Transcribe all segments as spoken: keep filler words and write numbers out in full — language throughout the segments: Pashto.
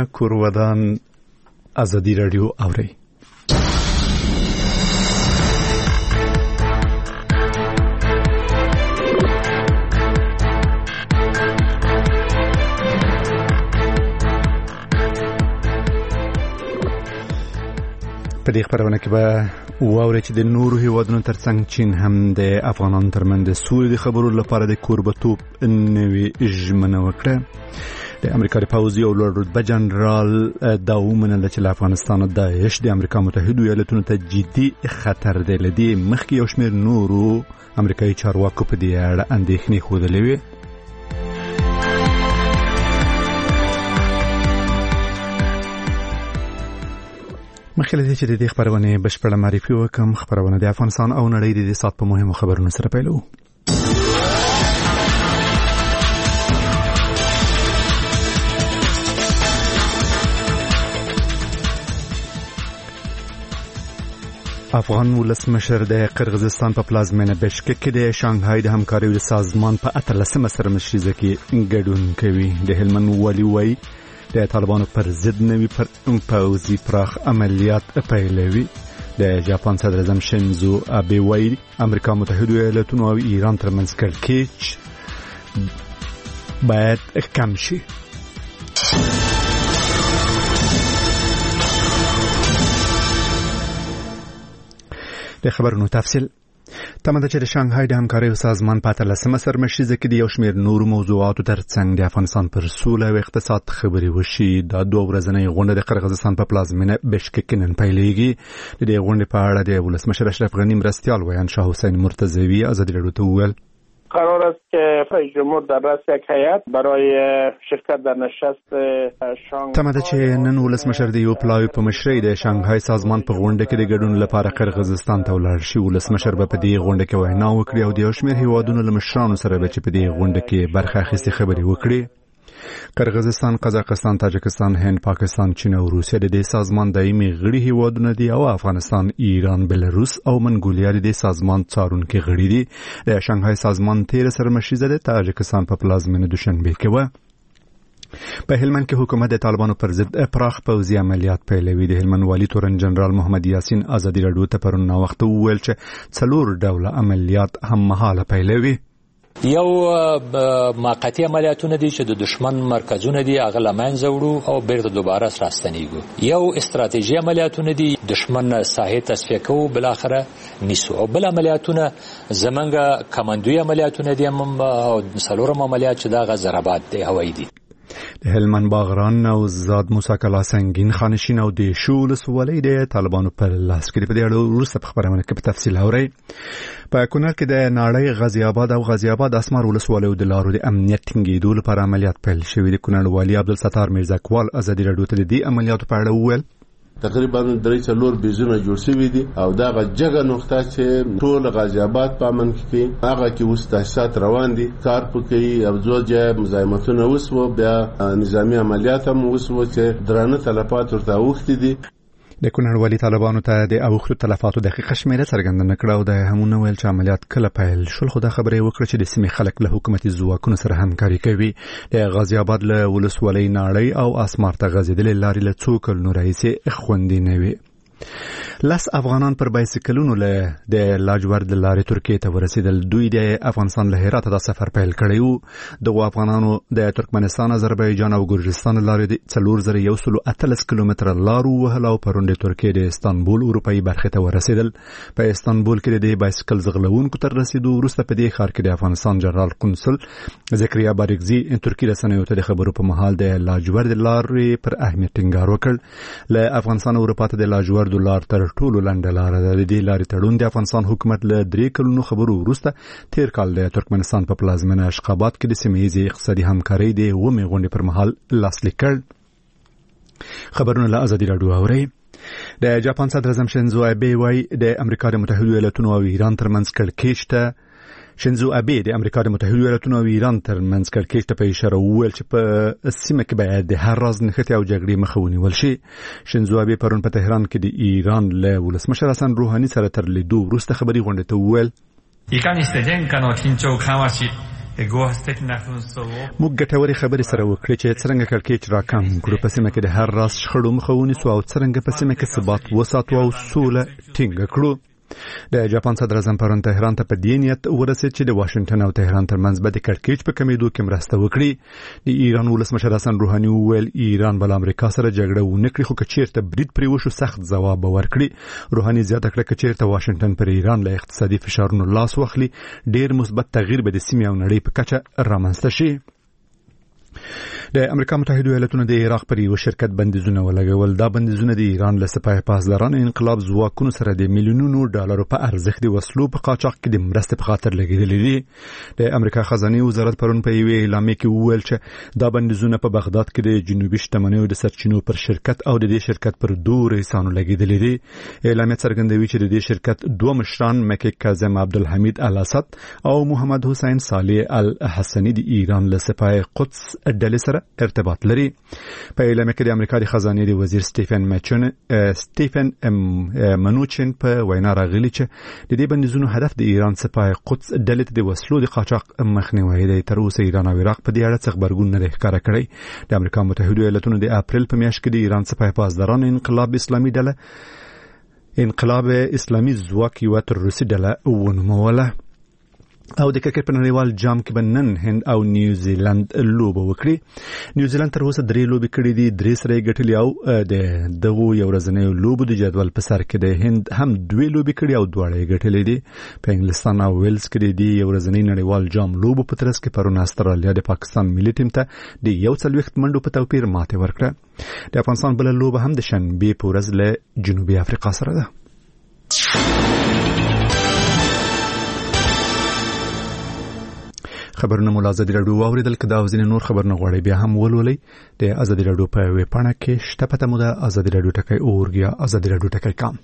خبرونه کورودان ازادي رادیو اوري. په دې خبرونه کې به واوري چې د نورو هیوادونو ترڅنګ چین هم د افغانانو ترمنځ د سولې د خبرو لپاره د کوربتوب نوې ژمنه وکړه. د امریکا د پوځي او لوړ رتبه جنرال دا ومنله چې له افغانستان او داعش د امریکا متحده ایالاتونو ته جدي خطر دی. له دې مخکې یو شمېر نورو امریکایي چارواکو په دې اړه اندېښنې ښودلې وې. مخکې له دې چې د دې خبرونې بشپړه معرفي وکړم، خبرونه د افغانستان او نړۍ د دې ساعت په مهمو خبرونو سره پیلوو. افغان ولسمشر د قرغیزستان په پلازمینه بشکک کې د شانګهای د همکارۍ د سازمان په اتلسمه سرمشریزه کې ګډون کوي. د هلمند والي وایي د طالبانو پر ضد نوي پوځي پراخ عملیات پیلوي. د جاپان صدر اعظم شینزو آبه وایي امریکا متحده ایالاتونو او ایران ترمنځ کړکېچ باید کم شي. د خبرونو تفصیل تمه ده چې د شانګهای د همکارۍ سازمان په اتلسمه سرمشریزه کې د یو شمېر نورو موضوعاتو ترڅنګ د افغانستان پر سوله او اقتصاد خبرې وشي. دا دوه ورځنۍ غونډه د قرغیزستان په پلازمینه بشکک کې نن پیلېږي. د دې غونډې په اړه د ولسمشر اشرف غنی مرستیال ویان شاه حسین مرتضوی ازادي رادیو ته وویل قرار است که رئیس جمهور در رأس یک هیئت برای شرکت در نشست شانگهای تمه ده چې نن ولسمشر د یو پلاوی په مشرۍ د شانګهای سازمان په غونډه کې د ګډون لپاره قرغیزستان ته ولاړ شي. ولسمشر به په دې غونډه کې وینا وکړي او د یو شمېر هیوادونو له مشرانو سره به چې په دې غونډه کې برخه اخیستې خبرې وکړي. قرغیزستان، قزاقستان، تاجکستان، هند، پاکستان، چین او روسیه د دې سازمان دایمي غړي هیوادونه دي او افغانستان، ایران، بلاروس او منګولیا د دې سازمان څارونکي غړي دي. د شانګهای سازمان تیر سرمشریزه د تاجکستان په پلازمینه دوشنبه کې و. په هلمند کې حکومت د طالبانو پر ضد پراخ پوځي عملیات پیلوي. د هلمند والي تورن جنرال محمد یاسین ازادي رادیو ته پرون وخت وویل چې څلور ډوله عملیات هم مهاله پیلوي. یو موقتی عملیاتونه دي چې د دشمن مرکزونه دي هغه لمنځه وړو او بیرته دوباره راستنیږو. یو استراتیژي عملیاتونه دي دشمن ساحه تصفیه کوو بل اخره نیسو. او بل عملیاتونه زمونږ کمانډوي عملیاتونه دي او څلورم عملیات چې دا غ ضربات دي هوایي دي. د هلمند باغران او زاد موسی کلا سنگین خانشین او د شول سوالې د طالبانو پر لاس کې په دې اړه وروسته په خبرونه کې په تفصیل اوري. په کونړ کې د ناړۍ غازی آباد او غازی آباد اسمار ولسوالۍ د لارو د امنیت ټینګېدو لپاره عملیات پیل شوې. د کونړ والي عبدالستار میرزاکوال ازادي رادیو ته د دې عملیاتو په اړه وویل تقریبا درې څلور بیزونه جوړ شوي دي او دا غجګه نقطه چې ټول غازی آباد په امن کې هغه کې اوس تاسیسات روان دي کار پکې او ځوځه مزاحمتونه وسو بیا نظامی عملیات هم وسو چې درانه تلفات ورته وختي دي. د کونړ والي طالبانو ته د اوختو تلفاتو دقیقه شمیره څرګنده کړه او د همونه ویل چې عملیات کله پیل شول. خو دا خبره وکړه چې د سیمې خلک له حکومتي ځواکونو سره همکاري کوي. د غازی آباد له ولسوالۍ ناړۍ او اسمار ته غځېدلې لارې له څو کلونو راهیسې خوندي نه وي. لس افغانان پر بایسکلونو له د لاجورد لارې ترکیې ته ورسېدل. دوی د افغانستان له هراته د سفر پیل کړی وو. دغه افغانانو د ترکمنستان، آذربایجان او ګرجستان لارې د څلور زره یو سل اتلس کیلومتره لار وهله او پرون د ترکیې د استانبول اروپایي برخې ته ورسېدل. په استانبول کې د بایسکل ځغلونکو تر رسیدو وروسته په دې ښار کې د افغانستان جنرال قونسل زکریا باریکزي ترکیې رسنیو ته د خبرو په مهال د لاجورد لارې پر اهمیت ټینګار وکړ. له افغانستان اروپا ته د لاجورد لار تر ټولو لنډه لار ده. د دې لارې تړون د افغانستان حکومت له درې کلونو خبرو وروسته تیر کال د ترکمنستان په پلازمینه اشخاباد کې د سیمه ییزې اقتصادي همکارۍ د اوومې غونډې پر مهال لاسلیک کړ. خبرونه له ازادي راډیو اورئ. د جاپان صدر اعظم شینزو آبه وایي د امریکا د متحده ایالاتونو او ایران ترمنځ کړکېچ ته شینزو آبه د امریکا د متحده ایالاتونو او ایران ترمنځ کړکېچ ته په اشاره وویل چې په سیمه کې باید د هر راز نښتې او جګړې مخه ونیول شي. شینزو آبه پرون په تهران کې د ایران له ولسمشر حسن روحاني سره تر لیدو وروسته خبري غونډه ته وویل いかにして現下の緊張を緩和し موږ ګټورې خبرې سره وکړې چې څنګه کړکېچ راکم کړو په سیمه کې د هر راز شخړو مخه ونیسو او څنګه په سیمه کې ثبات وساتو او سوله ټینګه کړو. د جاپان صدر اعظم پرون تهران ته په دې نیت ورسېد چې د واشنگټن او تهران ترمنځ به د کړکېچ په کمیدو کې مرسته وکړي. د ایران ولسمشر حسن روحاني وویل ایران بل امریکا سره جګړه ونه کړي خو که چیرته برید پرې وشو سخت ځواب به ورکړي. روحاني زیاته کړه که چیرته واشنگټن پر ایران له اقتصادي فشارونو لاس واخلي ډېر مثبت تغییر به د سیمې او نړۍ په کچه رامنځته شي. د امریکا متحده ایالاتونو د عراق پر یو شرکت بندیزونه ولګول. دا بندیزونه د ایران له سپاه پاسدارانو انقلاب ځواکونو سره د میلیونونو ډالرو په ارزښت د وسلو په قاچاق کې د مرستې په خاطر لګیدلې دي. د امریکا خزانه وزارت پرون په یوه اعلامیه کې وویل چې دا بندیزونه په بغداد کې د جنوبي شتمنیو د سرچینو پر شرکت او د دې شرکت پر دوه رئیسانو لګیدلې دي. اعلامیه څرګندوي چې د دې شرکت دوه مشران مکه کاظم عبدالحمید الاسد او محمد حسین صالح الحسنی د ایران له سپاه قدس ډلې سره ارتباط لري. په اعلامیه کې د امریکا د خزانه د وزیر سټیفن مچن سټیفن منوچن په وینا راغلی چې د دې بندیزونو هدف د ایران سپاه قدس ډلې ته د وسلو د قاچاق مخنیوي دی. تر اوسه ایران او عراق په دې اړه څه خبرګون نه ښکاره کړی. د امریکا متحده ایالاتونو د اپریل په میاشت کې د ایران سپاه پاسدارانو انقلاب اسلامي ډله انقلاب اسلامي ځواک یو تروریستي ډله ونوموله. او د کرکټ په نړیوال جام کې بنن هند او نیوزیلند لوبه وکړي. نیوزیلند تر اوسه درې لوبې کړې دي، درې سره ګټلې او د دغه یو ورځنۍ لوبو د جدول په سر کې د هند هم دوه لوبې کړې او دواړه ګټلې دي. په انګلستان او ویلز کې د یو ورځنۍ نړیوال جام لوبو په ترڅ کې پرون استرالیا د پاکستان ملي ټیم ته د یو څلوېښت منډو په توپیر ماته ورکړه. د افغانستان بل لوبه هم د شنبه په ورځ له جنوبي افریقا سره ده. خبرونه مو ازادي رادیو اوریدل کدا او ځینې نور خبرونه غواړي بیا هم ولولئ د ازادي رادیو په ویب پاڼه کې شته پته مو ده ازادي رادیو ټکی اورګ یا ازادي رادیو ټکی کام.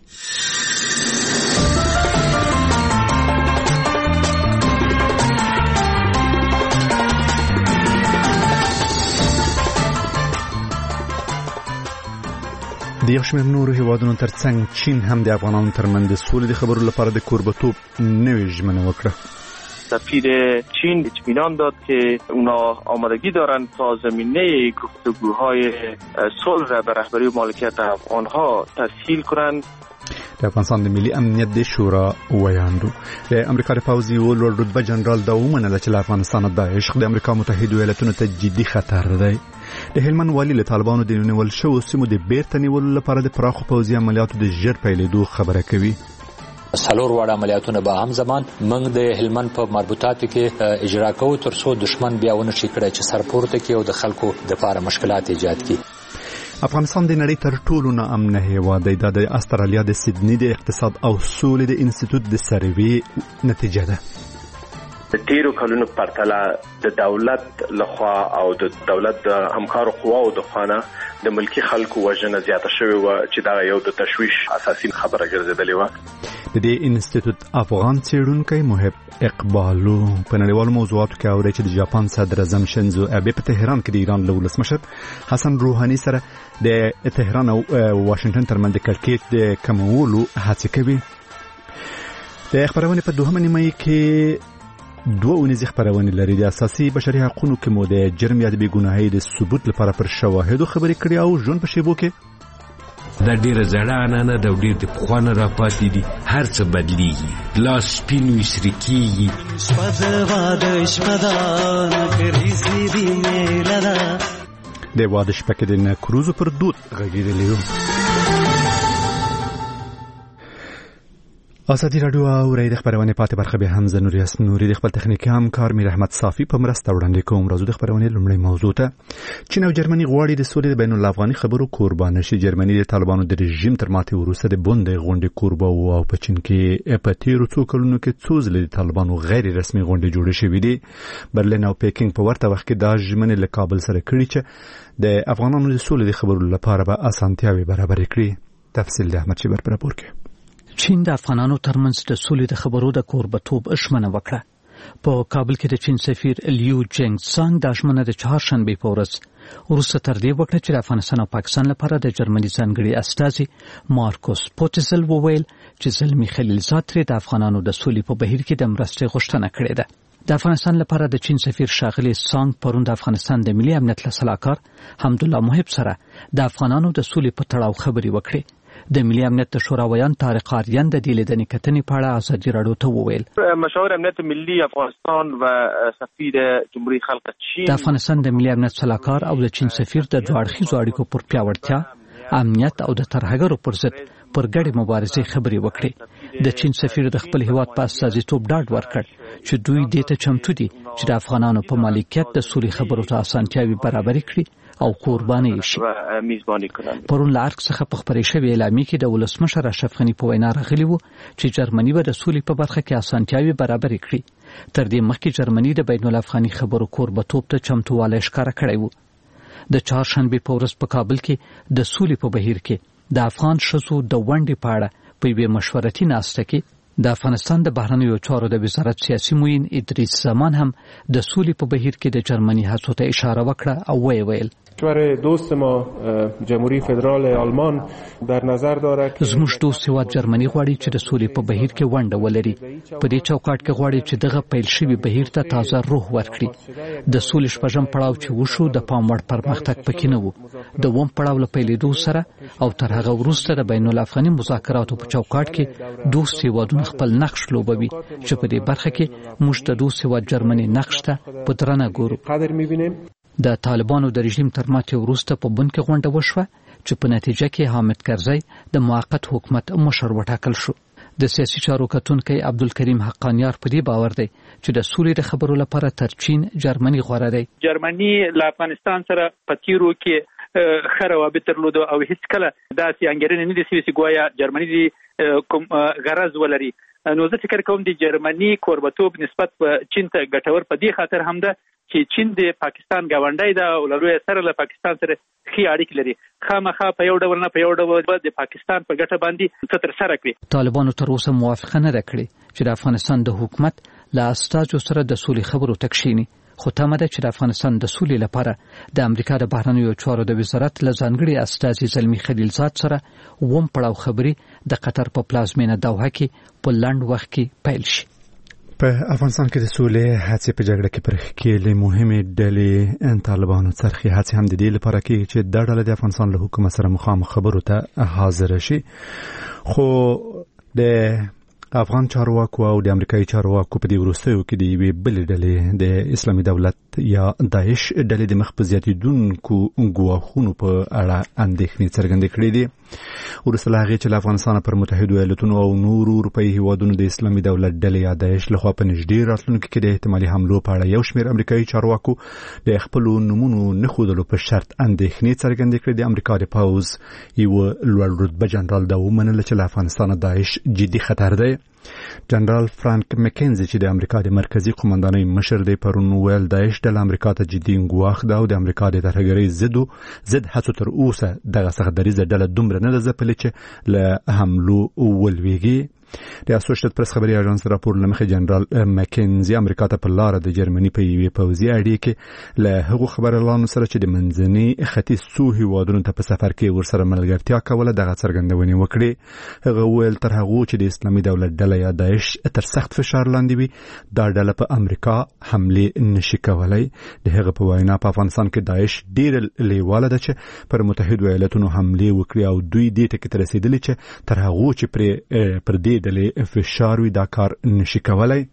د یو شمېر نورو هیوادونو ترڅنګ چین هم د افغانانو ترمنځ د سولې د خبرو لپاره د کوربتوب نوې ژمنه وکړه. سفیر چین اطمینان داد که اونا آمادگی دارند تا زمینه گفتگوهای صلح را به رهبری مالکیت افغانها تسهیل کنند. د افغانستان د ملي امنیت د شورا ویاندو د امریکا د پوځي ولور رتبه جنرال دا ومنله چې افغانستان د عشق د امریکا متحده ایالاتونو ته جدي خطر دی. د هلمند والي له طالبانو د نیول شو سیمو د بیرته نیولو لپاره د پراخو پوځي عملیاتو د ژر پیلېدو خبره کوي. سلور وړ عملیاتونه به هم زمان موږ د هلمند په مربوطاتو کې اجرا کوو تر څو دشمن بیا ونه شي کړی چې سرپورته کې او د خلکو د لپاره مشکلات ایجاد کړي. افغانستان د نړۍ تر ټولو ناامنه هیواد دی. د استرالیا د سیدنی د اقتصاد او سولې د انسټیټیوټ د سروې نتیجه ده. د تیرو کلونو پرتله د دولت لخوا او د دولت د همکارو قواو د خوانه د ملکی خلکو وژنه زیاته شوې و چې دا یو د تشویش اساسي خبره ګرځېدلې و. د دې انسټیټیوټ افغان څېړونکي محب اقبالو په نړیوالو موضوعاتو کې اوري چې د جاپان صدر اعظم شنزو ابه په تهران کې د ایران له ولسمشر حسن روحاني سره د تهران او واشنگټن ترمنځ د کړکېچ د کمولو هڅه کوي. د خبرونه په دوهمه نیمه کې دوه اونیزه خبرونه لري. د اساسي بشري حقوقو کې مو د جرم یا د بیګناهۍ د ثبوت لپاره پر شواهدو خبرې کړې او ژوند په شیبو کې دا ډیره زړه نه د ډیر د خوانه را پاتې دي. هر څه بدلیږي، لاس سپین وسری کیږي. د واده شپه کې د کروزو پر دود غږیدلی و. ازادي رادیو اوري د خبرونه پاتې برخه به هم زنوریاس نوري د خپل تخنیکی همکار میر احمد صافی په مرسته وړاندې کوم. راځو د خبرونه لومړی موضوع ته. چین او جرمني غواړي د سولې د بین الافغاني خبرو قربان شي. جرمني د طالبانو د رژیم تر ماتې وروسته د بوندې غونډې قربا او په چین کې په تیرو څو کلونو کې څو ځله د طالبانو غیر رسمي غونډې جوړې شوې دي. برلین او پیکینګ په ورته وخت کې دا ژمنې له کابل سره کړي چې د افغانانو د سولې د خبرو لپاره به اسانتیاوي برابر کړي. تفصیل د احمد شیبر پر راپور کې. چین د افغانانو ترمنځ د سولې د خبرو د کوربتوب ژمنه وکړه. په کابل کې د چین سفیر لیو جنګ سانګ د ژمنه د چهارشنبه په ورځ وروسته تر دې وکړه چې د افغانستان او پاکستان لپاره د جرمني ځانګړي استازي مارکوس پوتزل وویل چې زلمی خلیلزاد ترې د افغانانو د سولې په بهیر کې د مرستې غوښتنه کړې ده. د افغانستان لپاره د چین سفیر ښاغلی سانګ پرون د افغانستان د ملي امنیت له سلاکار حمدالله محب سره د افغانانو د سولې په تړاو خبرې وکړې. د ملي امنیت د شوراویان طارق آریان د دې لیدنې کتنې په اړه ازادي راډیو ته وویل مشاور امنیت ملی افغانستان و سفیر جمهوریت خلق چین د افغانستان د ملي امنیت سلاکار او د چین سفیر د دوه اړخیزو اړیکو پر پیاوړتیا، امنیت او د ترهګرو پر ضد پر ګډې مبارزې خبرې وکړې. د چین سفیر د خپل هیواد په استازیتوب ډاډ ورکړ چې دوی دې ته چمتو دي چې د افغانانو په مالکیت د سولې خبرو ته اسانتیاوي برابرې کړي او قرباني شي. پرون له ارګ څخه په خبرې شوې اعلامیه کې د ولسمشر اشرف غني په وینا راغلی و چې جرمني به د سولې په برخه کې اسانتیاوي برابرې کړي. تر دې مخکې جرمني د بین الافغاني خبرو کوربتوب ته چمتووالی ښکاره کړی و. د چهارشنبې په ورځ په کابل کې د سولې په بهیر کې د افغان ښځو د ونډې په اړه په یوې مشورتي ناسته کې د افغانستان د بهرنیو چارو د وزارت سیاسي معین ادریس زمان هم د سولې په بهیر کې د جرمني هڅو ته اشاره وکړه او ویې ویل کشور دوست ما جمهوری فدرال آلمان در نظر دارد که زموږ دوست هیواد جرمني غواړي چې د سولې په بهیر کې ونډه ولري. په دې چوکاټ کې غواړي چې دغه پیل شوی بهیر ته تازه روح ورکړي. د سولې شپږم پړاو چې وشو د پام وړ پرمختګ پکې نه و. د اووم پړاو له پیلېدو سره او تر هغه وروسته د بین الافغاني مذاکراتو په چوکاټ کې دوست هیوادونه خپل نقش لوبوي چې په دې برخه کې موږ د دوست هیواد جرمني نقش ته په درنه ګورو. د طالبانو د رژیم تر ماتې وروسته په بن کې غونډه وشوه چې په نتیجه کې حامد کرزی د موقت حکومت مشر وټاکل شو. د سیاسي چارو کتونکی عبدالکریم حقانیار په دې باور دی چې د سولې د خبرو لپاره تر چین جرمني غوره دی. جرمني له افغانستان سره په تیرو کې ښه روابط درلودو او هیڅ کله داسې انګېرنې نه دي سوي چې ګویا جرمني دې کوم غرض ولري. نو زه فکر کوم د جرمني کوربتوب نسبت په چین ته ګټور په دې خاطر هم ده چې چین د پاکستان ګاونډی ده او له روی سره له پاکستان سره ښې اړیکې لري. خامخا په یو ډول نه په یو ډول د پاکستان په ګټه باندې څه ترسره کړي. طالبانو تر اوسه موافقه نه ده کړې چې د افغانستان د حکومت له استازو سره د سولې خبرو ته کښېني، خو تمه ده چې د افغانستان د سولې لپاره د امریکا د بهرنیو چارو د وزارت له ځانګړي استازي زلمي خلیلزاد سره اووم پړاو خبرې د قطر په پلازمینه دوحه کې په لنډ وخت کې پیل شي. په افغانستان کې د سولې هڅې په جګړه کې پر ښکېلې مهمې ډلې طالبانو څرخي هڅې هم د دې لپاره کوي چې دا ډله د افغانستان له حکومت سره مخامخ خبرو ته حاضر شي. خو د افغان چارواکو او د امریکایي چارواکو په دې وروستیو کې د یوې بلې ډلې د اسلامي دولت یا داعش ډلې د مخ په زیاتېدونکو ګواښونو په اړه اندېښنې څرګندې کړې دي. وروسته له هغې چې له افغانستان پر متحدو ایالتونو او نورو اروپایي هیوادونو د اسلامي دولت ډلې یا داعش لخوا په نږدې راتلونکي کې د احتمالي حملو په اړه یو شمېر امریکایي چارواکو د خپلو نومونو نه ښودلو په شرط اندېښنې څرګندې کړې. د امریکا د پوځ یوه لوړ رتبه جنرال دا ومنله چې له افغانستانه داعش جدي خطر دی. جنرال فرانک مکینزي چې د امریکا د مرکزی قومندانۍ مشر دی پرون ویل داعش د امریکا ته جدي ګواښ ده او د امریکا د ترهګرۍ ضد ضد هڅو تر اوسه دغه څخه دریځه ډله دومره نه ده ځپلې چې له حملو ولویږي. د اسوسییټډ پریس خبري اژانس راپور لمخې جنرال مکینزي امریکا ته په لار د جرمني په یوې پوځي اړیکې له هغو خبرلانو سره چې د منځني ختیځ څو هیوادونو ته په سفر کې ورسره ملګرتیا کوله دغه څرګندونې وکړې. هغه ویل تر هغه چې د اسلامي دولت ډله یا داعش تر سخت فشار لاندې وي دا ډله په امریکا حمله نشي کولای. د هغه په وینا په افغانستان کې داعش ډېر لیواله ده چې پر متحدو ایالتونو حمله وکړي او دوی دې ته کې رسیدلي چې تر هغه چې پر پر دې ډلې فشار وي دا کار نشي کولای.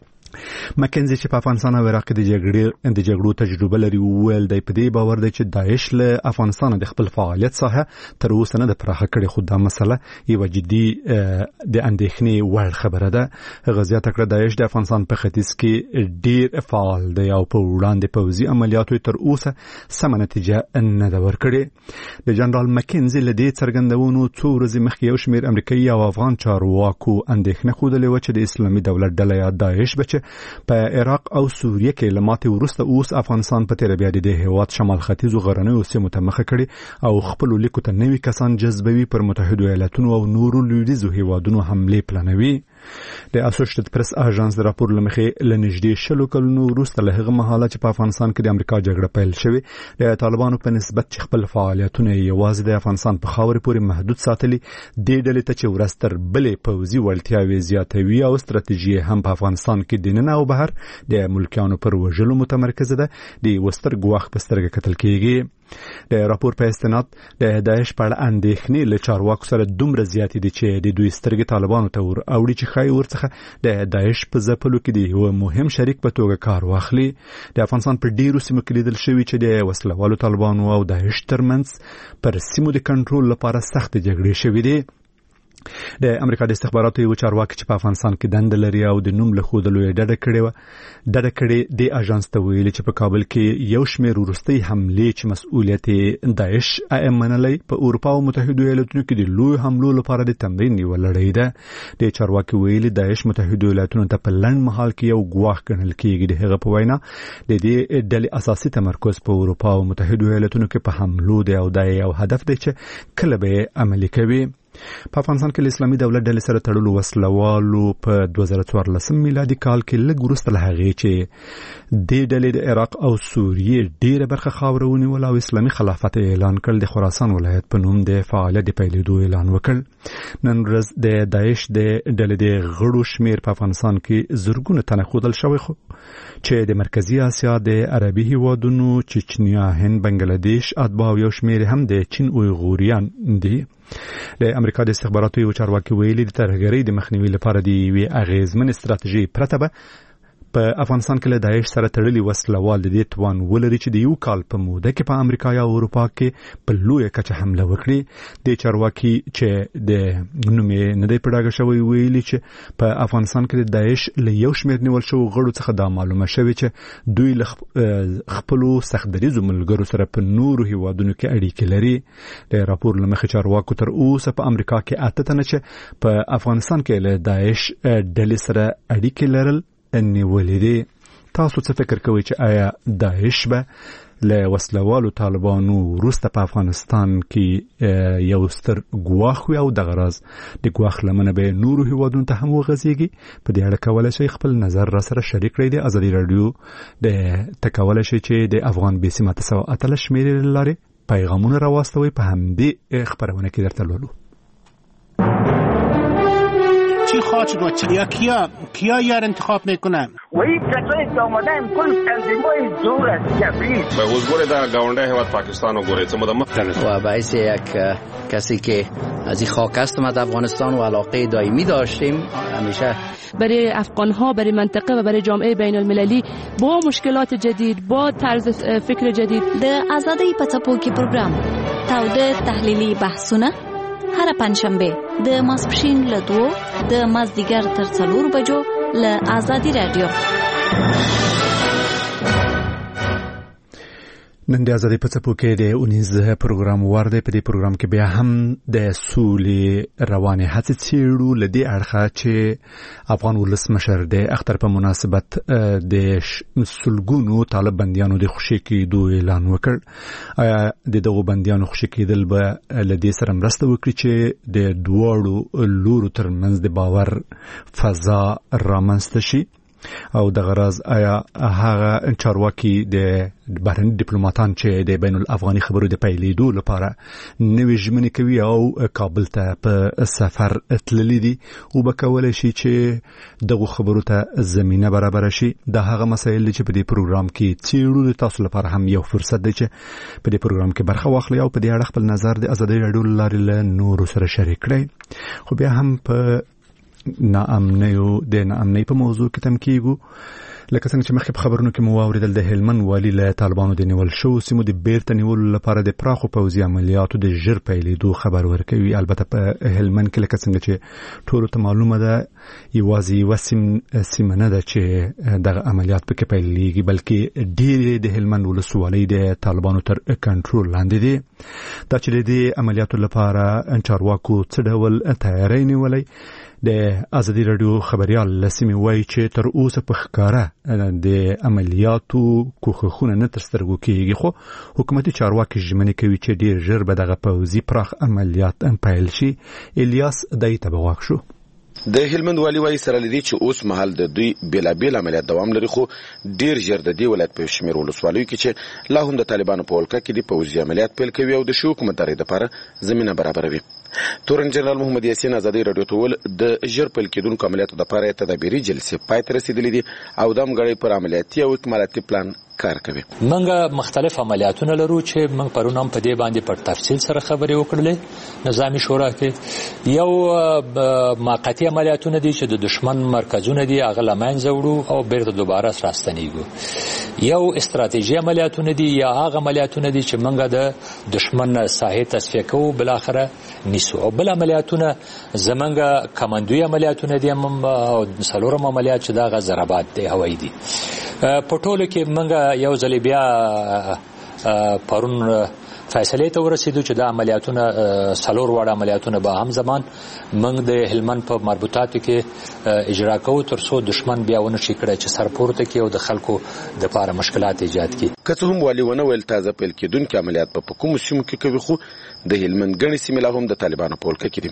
مکنزي چې په افغانستان او عراق د جګړې د جګړو تجربه لري ویل دی په دې باور دی چې داعش له افغانستان د خپل فعالیت ساحه تر اوسه نه د پراخه کړې، خو دا مسله یوه جدي د اندېښنې وړ خبره ده. هغه زیاته کړه داعش د افغانستان په ختیځ کې ډېر فعال دی او په وړاندې پوځي عملیاتو تر اوسه سمه نتیجه نه ده ورکړې. د جنرال مکنزي له دې څرګندونو څو ورځې مخکې یو شمېر امریکایي او افغان چارواکو اندېښنه ښودلې وه چې د اسلامي دولت ډله یا داعش به په عراق او سوریه کې لماتې وروسته اوس افغانستان په تیر بیا د دې هیواد شمال ختیځو غرنیو سیمو ته مخه کړي او خپل لیکو ته نوي کسان جذبوي پر متحدو ایالتونو او نورو لویدیځو هیوادونو حمله پلانوي. د اسوسییټډ پریس اژانس د راپور لمخې لنږدې شلو کلونو وروسته له هغه مهاله چې په افغانستان کې د امریکا جګړه پیل شوې د طالبانو په نسبت چې خپل فعالیتونه یوازې د افغانستان په خاورې پورې محدود ساتلي د ډلې ته چې ورستر بلې پوځي وړتیاوې زیاتوي او ستراتیژي هم په افغانستان کې د نن او بهر د ملکیانو پر وژلو متمرکزه ده د وستر ګواخ په سترګه کتل کېږي. د راپور په استناد د داعش په اړه اندېښنې له چارواکو سره دومره زیاتې دي چې د دوی سترګې طالبانو ته ور اوړي چې ښایي ورڅخه د داعش په ځپلو کې د یو مهم شریک په توګه کار واخلي. د افغانستان په ډیرو سیمو کې لیدل شوي چې د وسلوالو طالبانو او داعش ترمنځ پر سیمو د کنټرول لپاره سخت جګړې شوې دي. د امریکا د استخباراتو یو چارواکي چې په افغانستان کې دند لري او د نوم له ښودلو یې ډډه کړې وه ډډه کړې د اژانس ته ویلي چې په کابل کې یو شمېر وروستۍ حملې چې مسؤلیت یې داعش منلی په اروپا او متحدو ایالاتونو کې د لویو حملو لپاره د تمرین یوه لړۍ ده. د چارواکي ویلي داعش متحدو ایالاتونو ته په لنډ مهال کې یو ګواښ ګڼل کېږي. د هغه په وینا د دې ډلې اساسي تمرکز په اروپا او متحدو ایالاتونو کې په حملو دی او دا یو هدف دی چې کله به عملي کوي. په افغانستان کې اسلامي دولت ډلې سره تړلو وسلوالو په دوه زره څوارلسم میلادي کال کې لږ وروسته له هغې چې د ډلې د عراق او سوریې ډیره برخه خاوره ونیول او اسلامي خلافت اعلان کړ، د خراسان ولایت په نوم د فعالیت د پیلېدو اعلان وکړ. نن ورځ د داعش د ډلې د غړو شمیر په افغانستان کې زرګونه تنه ښودل شوی، خو چې د مرکزی اسیا د عربي هیوادونو چچنیا، هند، بنگلاديش اتباع او یو شمیر هم د چین اویغوریان دي. د امریکا د استخباراتو یو چارواکي ویلي د ترهګرۍ د مخنیوي لپاره د یوې اغیزمن استراتیژي پرته به په افغانستان کې له داعش سره تړلي وسلوال د دې توان ولري چې د یو کال په موده کې په امریکا یا اروپا کې په لویه کچه حمله وکړي. د چارواکي چې د نوم یې نه دی په ډاګه شوی ویلي چې په افغانستان کې د داعش له یو شمېر نیول شوو غړو څخه دا معلومه شوې چې دوی له خپلو سختدریزو ملګرو سره په نورو هیوادونو کې اړیکې لري. د راپور له مخې چارواکو تر اوسه په امریکا کې اته تنه چې په افغانستان کې له داعش ډلې سره اړیکې لرل نیولې دي. تاسو څه فکر کوئ چې آیا داعش به له وسلوالو طالبانو وروسته په افغانستان کې یو ستر ګواښ وي او دغه راز د ګواښ لمنه به نورو هیوادونو ته هم وغځېږي؟ په دې اړه کولی شئ خپل نظر را سره شریک کړئ. د ازادي راډیو د ته کولی شئ چې د افغان بي سیم اته سوه اتلس شمېرې له لارې پیغامونه راواستوئ. په همدې خپرونه کې درته لولو. چی خواهد شد و چی؟ یا کیا کیا یار انتخاب میکنن؟ و این کسایی که آمده هم کل تنظیمای دور از جبریل به حضور در گاونده هیواد پاکستان و گوریت مدمه و باعث یک کسی که از این خاک است ما در افغانستان و علاقه دائمی داشتیم همیشه برای افغان ها، برای منطقه و برای جامعه بین المللی با مشکلات جدید، با طرز فکر جدید. د آزادی پڅپو کې پروګرام تاوده تحلیلی بحثونه هر پنځشنبه د ماسپښین له دوه د مازدیګر تر څلور بجو له آزادي رادیو. نن د ازادي په څپو کې د اونیز پروګرام ورده. په دې پروګرام کې بیا هم د سولې روانې هڅې څېړو له دې اړخه چې افغان ولسمشر د اختر په مناسبت د سلګونو طالب بندیانو د خوشي کېدو اعلان وکړ. آیا د دغو بندیانو خوشي کېدل به له دې سره مرسته وکړي چې د دواړو لورو ترمنځ د باور فضا رامنځته شي؟ او د غرض آیا هغه چارواکي د بهرني ډیپلوماټان چې د بین الافغاني خبرو د پیلېدو لپاره نوې ژمنې کوي او کابل ته په سفر تللي دي او به کولی شي چې دغو خبرو ته زمینه برابره شي؟ دا هغه مسایل دي چې په دې پروګرام کې څېړو. د تاسو لپاره هم یو فرصت دی چې په دې پروګرام کې برخه واخلئ او په دې اړه خپل نظر د ازادي راډیو له لارې له نورو سره شریک کړئ. خو بیا هم په ناامنیو د ناامنۍ په موضوع کې تم کېږو. لکه څنګه چې مخکې په خبرونو کې مو واورېدل، د هلمند والي له طالبانو د نیول شوو سیمو د بیرته نیولو لپاره د پراخو پوځي عملیاتو د ژر پیلېدو خبر ورکوي. البته په هلمند کې لکه څنګه چې ټولو ته معلومه ده یوازې یوه سیمه نه ده چې دغه عملیات پکې پیلېږي، بلکې ډېرې د هلمند ولسوالۍ د طالبانو تر کنټرول لاندې دي. دا چې د دې عملیاتو لپاره چارواکو څه ډول تیاری نیولی؟ د ازادي راډیو خبريال لسمي وایي چې تر اوسه په ښکاره د عملیاتو کوښښونه نه تر سترګو کېږي، خو حکومتي چارواکي ژمنې کوي چې ډېر ژر به دغه پوځي پراخ عملیات پیل شي. الیاس دای ته به غوږ شو. د هلمند والي وايي سره لدی چې اوس مهال د دوی بیلابیل عملیات دوام لري خو ډیر ژر د دې ولایت په شمیر ولسوالیو کې چې لا هم د طالبانو په ولکه کې د پوځي عملیات پیل کوي او د شو حکومتداري لپاره زمينه برابروي. تورن جنرال محمد یاسین ازادي رادیو ته ول د ژر پیل کېدونکو عملیاتو لپاره تدابیري جلسې پای ته رسیدلې دي او د امګړې پر عملیاتي او اکمالاتي پلان کار کوي. منګه مختلف عملیاتونه لرو چې موږ پرون هم په دې باندې په تفصیل سره خبرې وکړلې. نظامی شورا کې یو موقتی عملیاتونه دي چې د دشمن مرکزونه دي هغه لمن زوړو او بیرته دوباره راستنیږو. یو استراتیژي عملیاتونه دي یا هغه عملیاتونه دي چې موږ د دشمن ساحې تصفیه کوو بل اخره نیسو او بل عملیاتونه زمونږ کمانډوي عملیاتونه دي او څلورم عملیات چې دا غ ضربات دي هوایي دي. په ټولو کې موږ یو ځل بیا پرون فیصله ته ورسېدو چې دا عملیاتونه څلور وړ عملیاتونه به هم زمان موږ د هلمند په مربوطاتو کې اجرا کوو تر څو دشمن بیا ونه شي کړی چې سرپورته کې او د خلکو د لپاره مشکلات ایجاد کړي. که څه هم والي ونه ویل تازه پیل کېدونکي عملیات په کومو سیمو کې کوي خو د هلمند ګڼې سیمې لا هم د طالبانو په ولکه کې دي.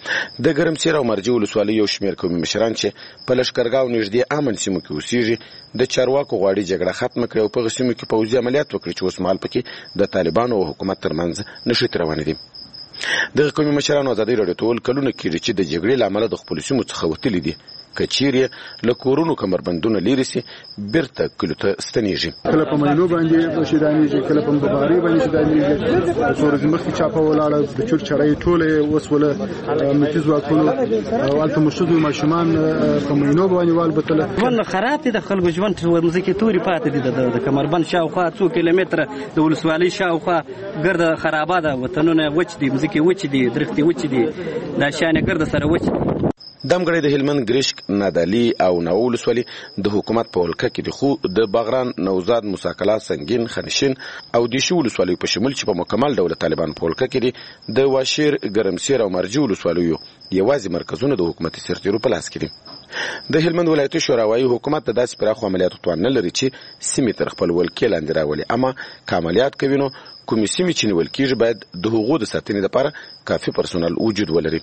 د ګرمسیر او مرجو ولسوالۍ یو شمېر قومي مشران چې په لښکرګاو نږدې امن سیمو کې اوسېږي د چارواکو غواړي جګړه ختمه کړي او په هغه سیمو کې پوځي عملیات وکړي چې اوس مهال پکې د طالبانو او حکومت ترمنځ نښتې روانې دي. دغه قومي مشرانو ازادي رادیو ته ویل کلونه کېږي چې د جګړې له امله د خپلو سیمو څخه وتلي دي. که چیرې له کورونو کمربندونه لیرې سي بیرته کلیو ته ستنېږي. کله په مینو باندې شیدانېږي کله په بخاري باندې شیدانېږي. څو ورځې مخکې چاپه ولاړه د چور چړې ټولې وسوله متي ځواکونو او الته مشدو ماشومان په مینو باندې والبتله. ژوند خراب دي د خلکو ژوند مزکه توري پاتې دي د کمربند شاوخوا څو کیلومتره د ولسوالۍ شاوخوا ګرد خرابه ده وطنونه وچ دي مزکه وچ دي درختي وچ دي دا شانه ګرد سره وچ دي. دمګړی د هلمند ګریشک نادالی او ناول وسولي د حکومت په ولکه کې د خو د باغران نوزاد موساکلا سنگین خنشین او د شول وسولي په شمول چې په مکمل ډول طالبان په ولکه کې دي د واشیر ګرمسیر او مرجو وسولي یوازې مرکزونه د حکومت سرتیرو په لاس کې دي. د هلمند ولایت شوراوي حکومت د داسې پراخو عملیاتو توان نه لري چې سیمې تر خپل ولکې لاندې راولي اما کمالیات کوي نو کومې سیمې چې نیول کېږي باید د حقوقو د ساتنې لپاره کافي پرسونل وجود ولري.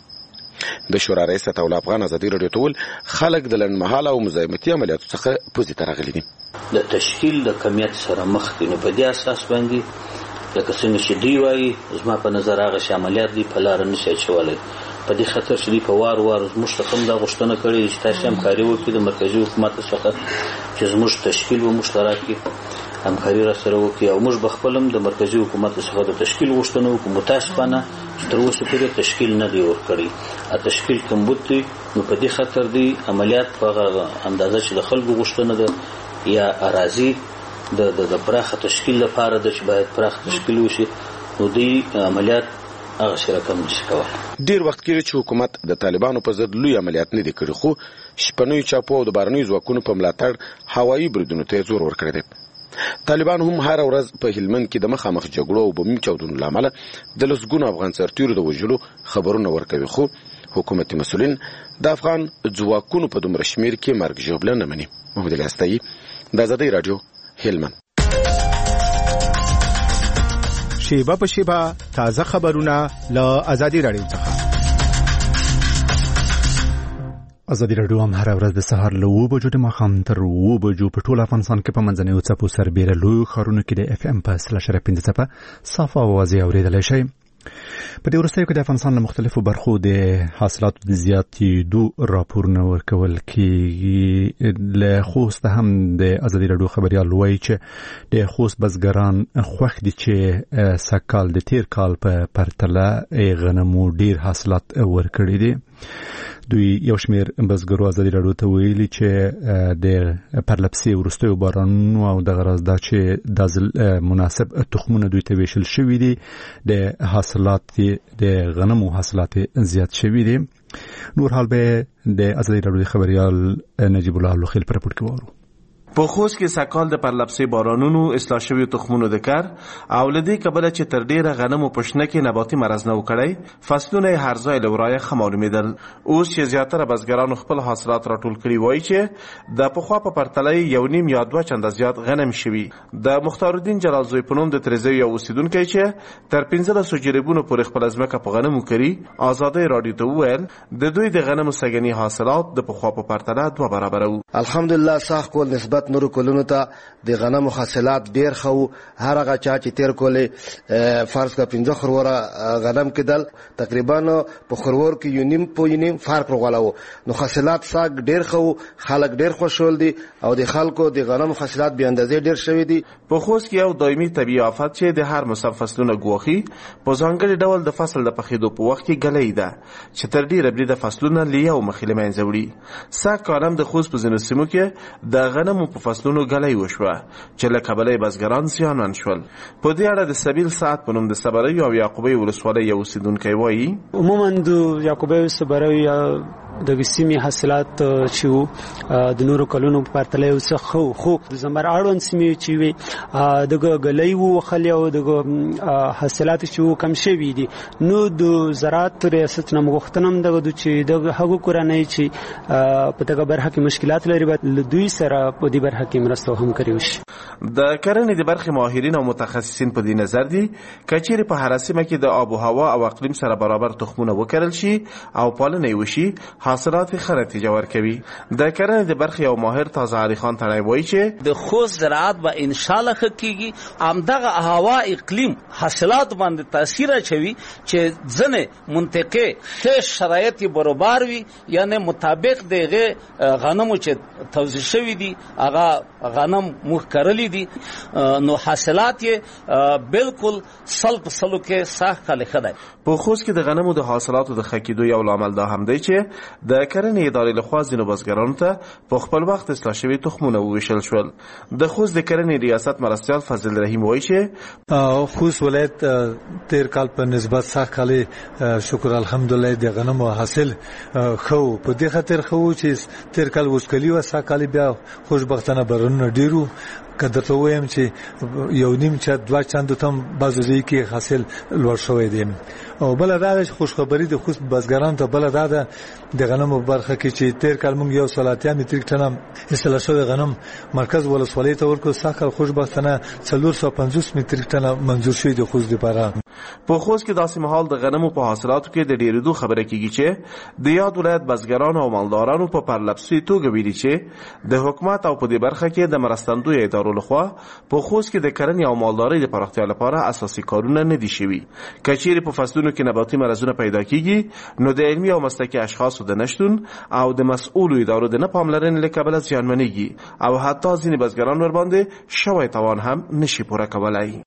د شورا رئیس عطاءالله افغان ازادي رادیو ته ول خلک د لنډمهاله او مزاحمتي عملیاتو څخه پوزي ته راغلي دي. د تشکیل د کمیت سره مخ دي نو په دې اساس باندې لکه څنګه چې دی وایي زما په نظر هغه عملیات دي په لار نشي چولای په دې خاطر چې دی په وار وار زموږ ته کوم د غوښتنه کړې چې تاسو هم کاری وکړئ د مرکزی حکومت څخه چې زموږ تشکیل و مشترکي همکاري را سره وکړي او موږ بخپلم د مرکزی حکومت څخه د تشکیل غوښتنه وکړو متاسفانه تر اوسه پورې تشکیل نه دی ورکړی. ا تشکیل کوم بوتي نو په دې خاطر دی عملیات په اندازه چې د خلکو غوښتنه ده یا اراضي د د پراخه تشکیل لپاره د چې باید پراخه تشکیل وشي نو دی عملیات هغه شرکم نشي کولای. ډیر وخت کې چې حکومت د طالبانو په ضد لوی عملیات نه دي کړی خو شپنوي چاپو او د بارنوي ځواکونو په ملاتړ هوایي بریدونو ته زور ورکړی دی. طالبان هم هر ورځ په هلمند کې د مخامخ جګړو او بمي چاودنو لامل د لسګونو افغان سرتیرو د وژلو خبرونه ورکوي خو حکومتي مسؤلین د افغان ځواکونو په دومره شمیر کې مرګ ژوبله نه مني. محمد الاستایی د ازادي رادیو هلمند. شیبه په شیبه تازه خبرونه له ازادي رادیو څخه. ازادي رادیو هم هر ورځ د سهار له اوه بجو د ماښام تر اوه بجو په ټول افغانستان کې په منځنیو څپو سربیره لویو ښارونو کې د اف ام په سل اشاریه پنځه څپه صافه اوازې اورېدلی شئ. په دې وروستیو کې د افغانستان له مختلفو برخو د حاصلاتو د زیاتېدو راپورونه ورکول کېږي. له خوست هم د ازادي رادیو خبریال وایي چې د خوست بزګران خوښ دي چې سږکال د تیر کال په پرتله غنمو ډیر حاصلات ورکړي دي. دوی یو شمیر بزګرو ازادي رادیو ته ویلي چې د پرلپسې وروستیو بارانونو او دغه راز دا چې د مناسب تخمونه دوی ته ویشل شوي دي د حاصلات د غنمو حاصلات زیات شوي دي. نور حال به د ازادي رادیو خبریال نجیب الله لوخیل پر راپور کې وورو. په خوست کې سکال د پرلپسې بارانونو اصلاح شوي تخمونو د کر او لدې کبله چې تر ډیره غنمو په شنه کې نباتي مرض نه وکړی فصلونه یې هر ځای له ورایه ښه معلومېدل. اوس چې زیاتره بزګرانو خپل حاصلات راټول کړي وایي چې د پخوا په پرتله یو نیم یا دوه چنده زیات غنم شوي. د مختارالدین جلال زوی په نوم د تریزو یو اوسیدونکی چې تر پنځلسو جریبونو پورې خپله ځمکه په غنمو کړي ازادۍ راډیو ته وویل د دوی د غنمو سږني حاصلات د پخوا په پرتله دوه برابره وو. الحمدلله سخت کول نسبت نورو کلونو ته د غنمو حاصلات ډیر خو هر هغه چا چې تیر کولې فرض کا پنځه خروره غنم کېدل تقریبا په خرور کې یو نیم په نیم فرق راغلاو. نو حاصلات ساګ ډیر خو خلک ډیر خوشحال دي او د خلکو د غنمو حاصلات به اندازې ډیر شوي دي. په خوست کې یو دایمي طبيعي آفت چې د هر موسم فصلونه ګواخي په ځانګړي ډول د فصل د پخېدو په وخت کې ګلۍ ده چې تر ډیره بریده فصلونه لیو مخې له منځه وړي. سږ کالم د خوست په ځینو سیمو کې د غنمو په فصلونو ګلۍ وشوه چې له کبله بزګران زیانمن شول. په دې اړه د سبیل ساعت په نوم د صبروي او یعقوبی ولسوالۍ یو اوسیدونکی وایي عموما د یعقوبی صبروي د سیمې حاصلات چې د نورو کلونو په پرتله یو څه خو خو د زمر اړوند سیمې چې وي د ګلۍ وخلې او د حاصلات چې کم شوي دي. نو د زراعت ریاست نه مغوښتنه هم دغه چې د هغو کورنۍ چې په دغه برخه کې مشکلات لري باید له دوی سره په دې برخه کې مرسته هم کړی وشي. د کرنې د برخې ماهرین او متخصصین په دې نظر دي که چیرې په هره سیمه کې د آب و هوا او اقلیم سره برابر تخمونه وکرل شي او پالنه یې وشي حاصلات ښه نتیجه ورکوي. د کرنې د برخې یو ماهر تازه علي خان تړی وایي چې د خوست زراعت به ان شاء الله ښه کیږي. همدغه هوا اقلیم حاصلات باندې تاثیر اچوي چې ځینې منطقې ښه شرایط برابر وي یعنی مطابق دغه غنمو چې توزیع شوي دي هغه غنم موږ کرلی دي نو حاصلات یې بالکل سل په سلو کې سخت ښه ښه دی. په خوست کې د غنمو د حاصلاتو د ښه کېدو یو لامل دا هم دی چې د کرنې ادارې لخوا ځینو بزګرانو ته په خپل وخت اصلاح شوي تخمونه وویشل شول. د خوست د کرنې ریاست مرستیال فضل رحیم وایي چې خوست ولایت تیر کال په نسبت سخت کال شکر الحمدلله د غنمو حاصل خو په دې خاطر خو چې تیر کال وسکلی و سخت کال بیا خوشبختانه برونه ډیرو کله ته وایم چې یو نیم چا دوه چاند تم بازو ځای کې حاصل لوړ شوی دی. او بل دا خوشخبری د خوست بزګرانو ته بل دا د غنمو برخه کې چې تیر کال موږ یو سلاتیا متریک ټن اصلاح شوی غنم مرکز ولسوالۍ ته ورکو ساکل خوشبختانه څلور سوه پنځوس متریک ټن منظور شوی د خوست لپاره. په خوست کې داسې مهال د غنمو په حاصلاتو کې د ډیرېدو خبره کیږي چې د یاد ولایت بزګرانو او مالدارانو په پرلپسې توګه ویلي چې د حکومت او په دې برخه کې د مرستندوی ادارو لخوا په خوست کې د کرنې او مالدارۍ د پراختیا لپاره اساسي کارونه نه دي شوي. که چیرې په فصلونو کې نباتي مرضونه پیدا کیږي نو د علمي او مسلکي اشخاصو د نشتون او د مسؤلو ادارو د نه پاملرنې له کبله زیانمنېږي او حتی ځینې بزګران ورباندې شوی توان هم نشي پوره کولای.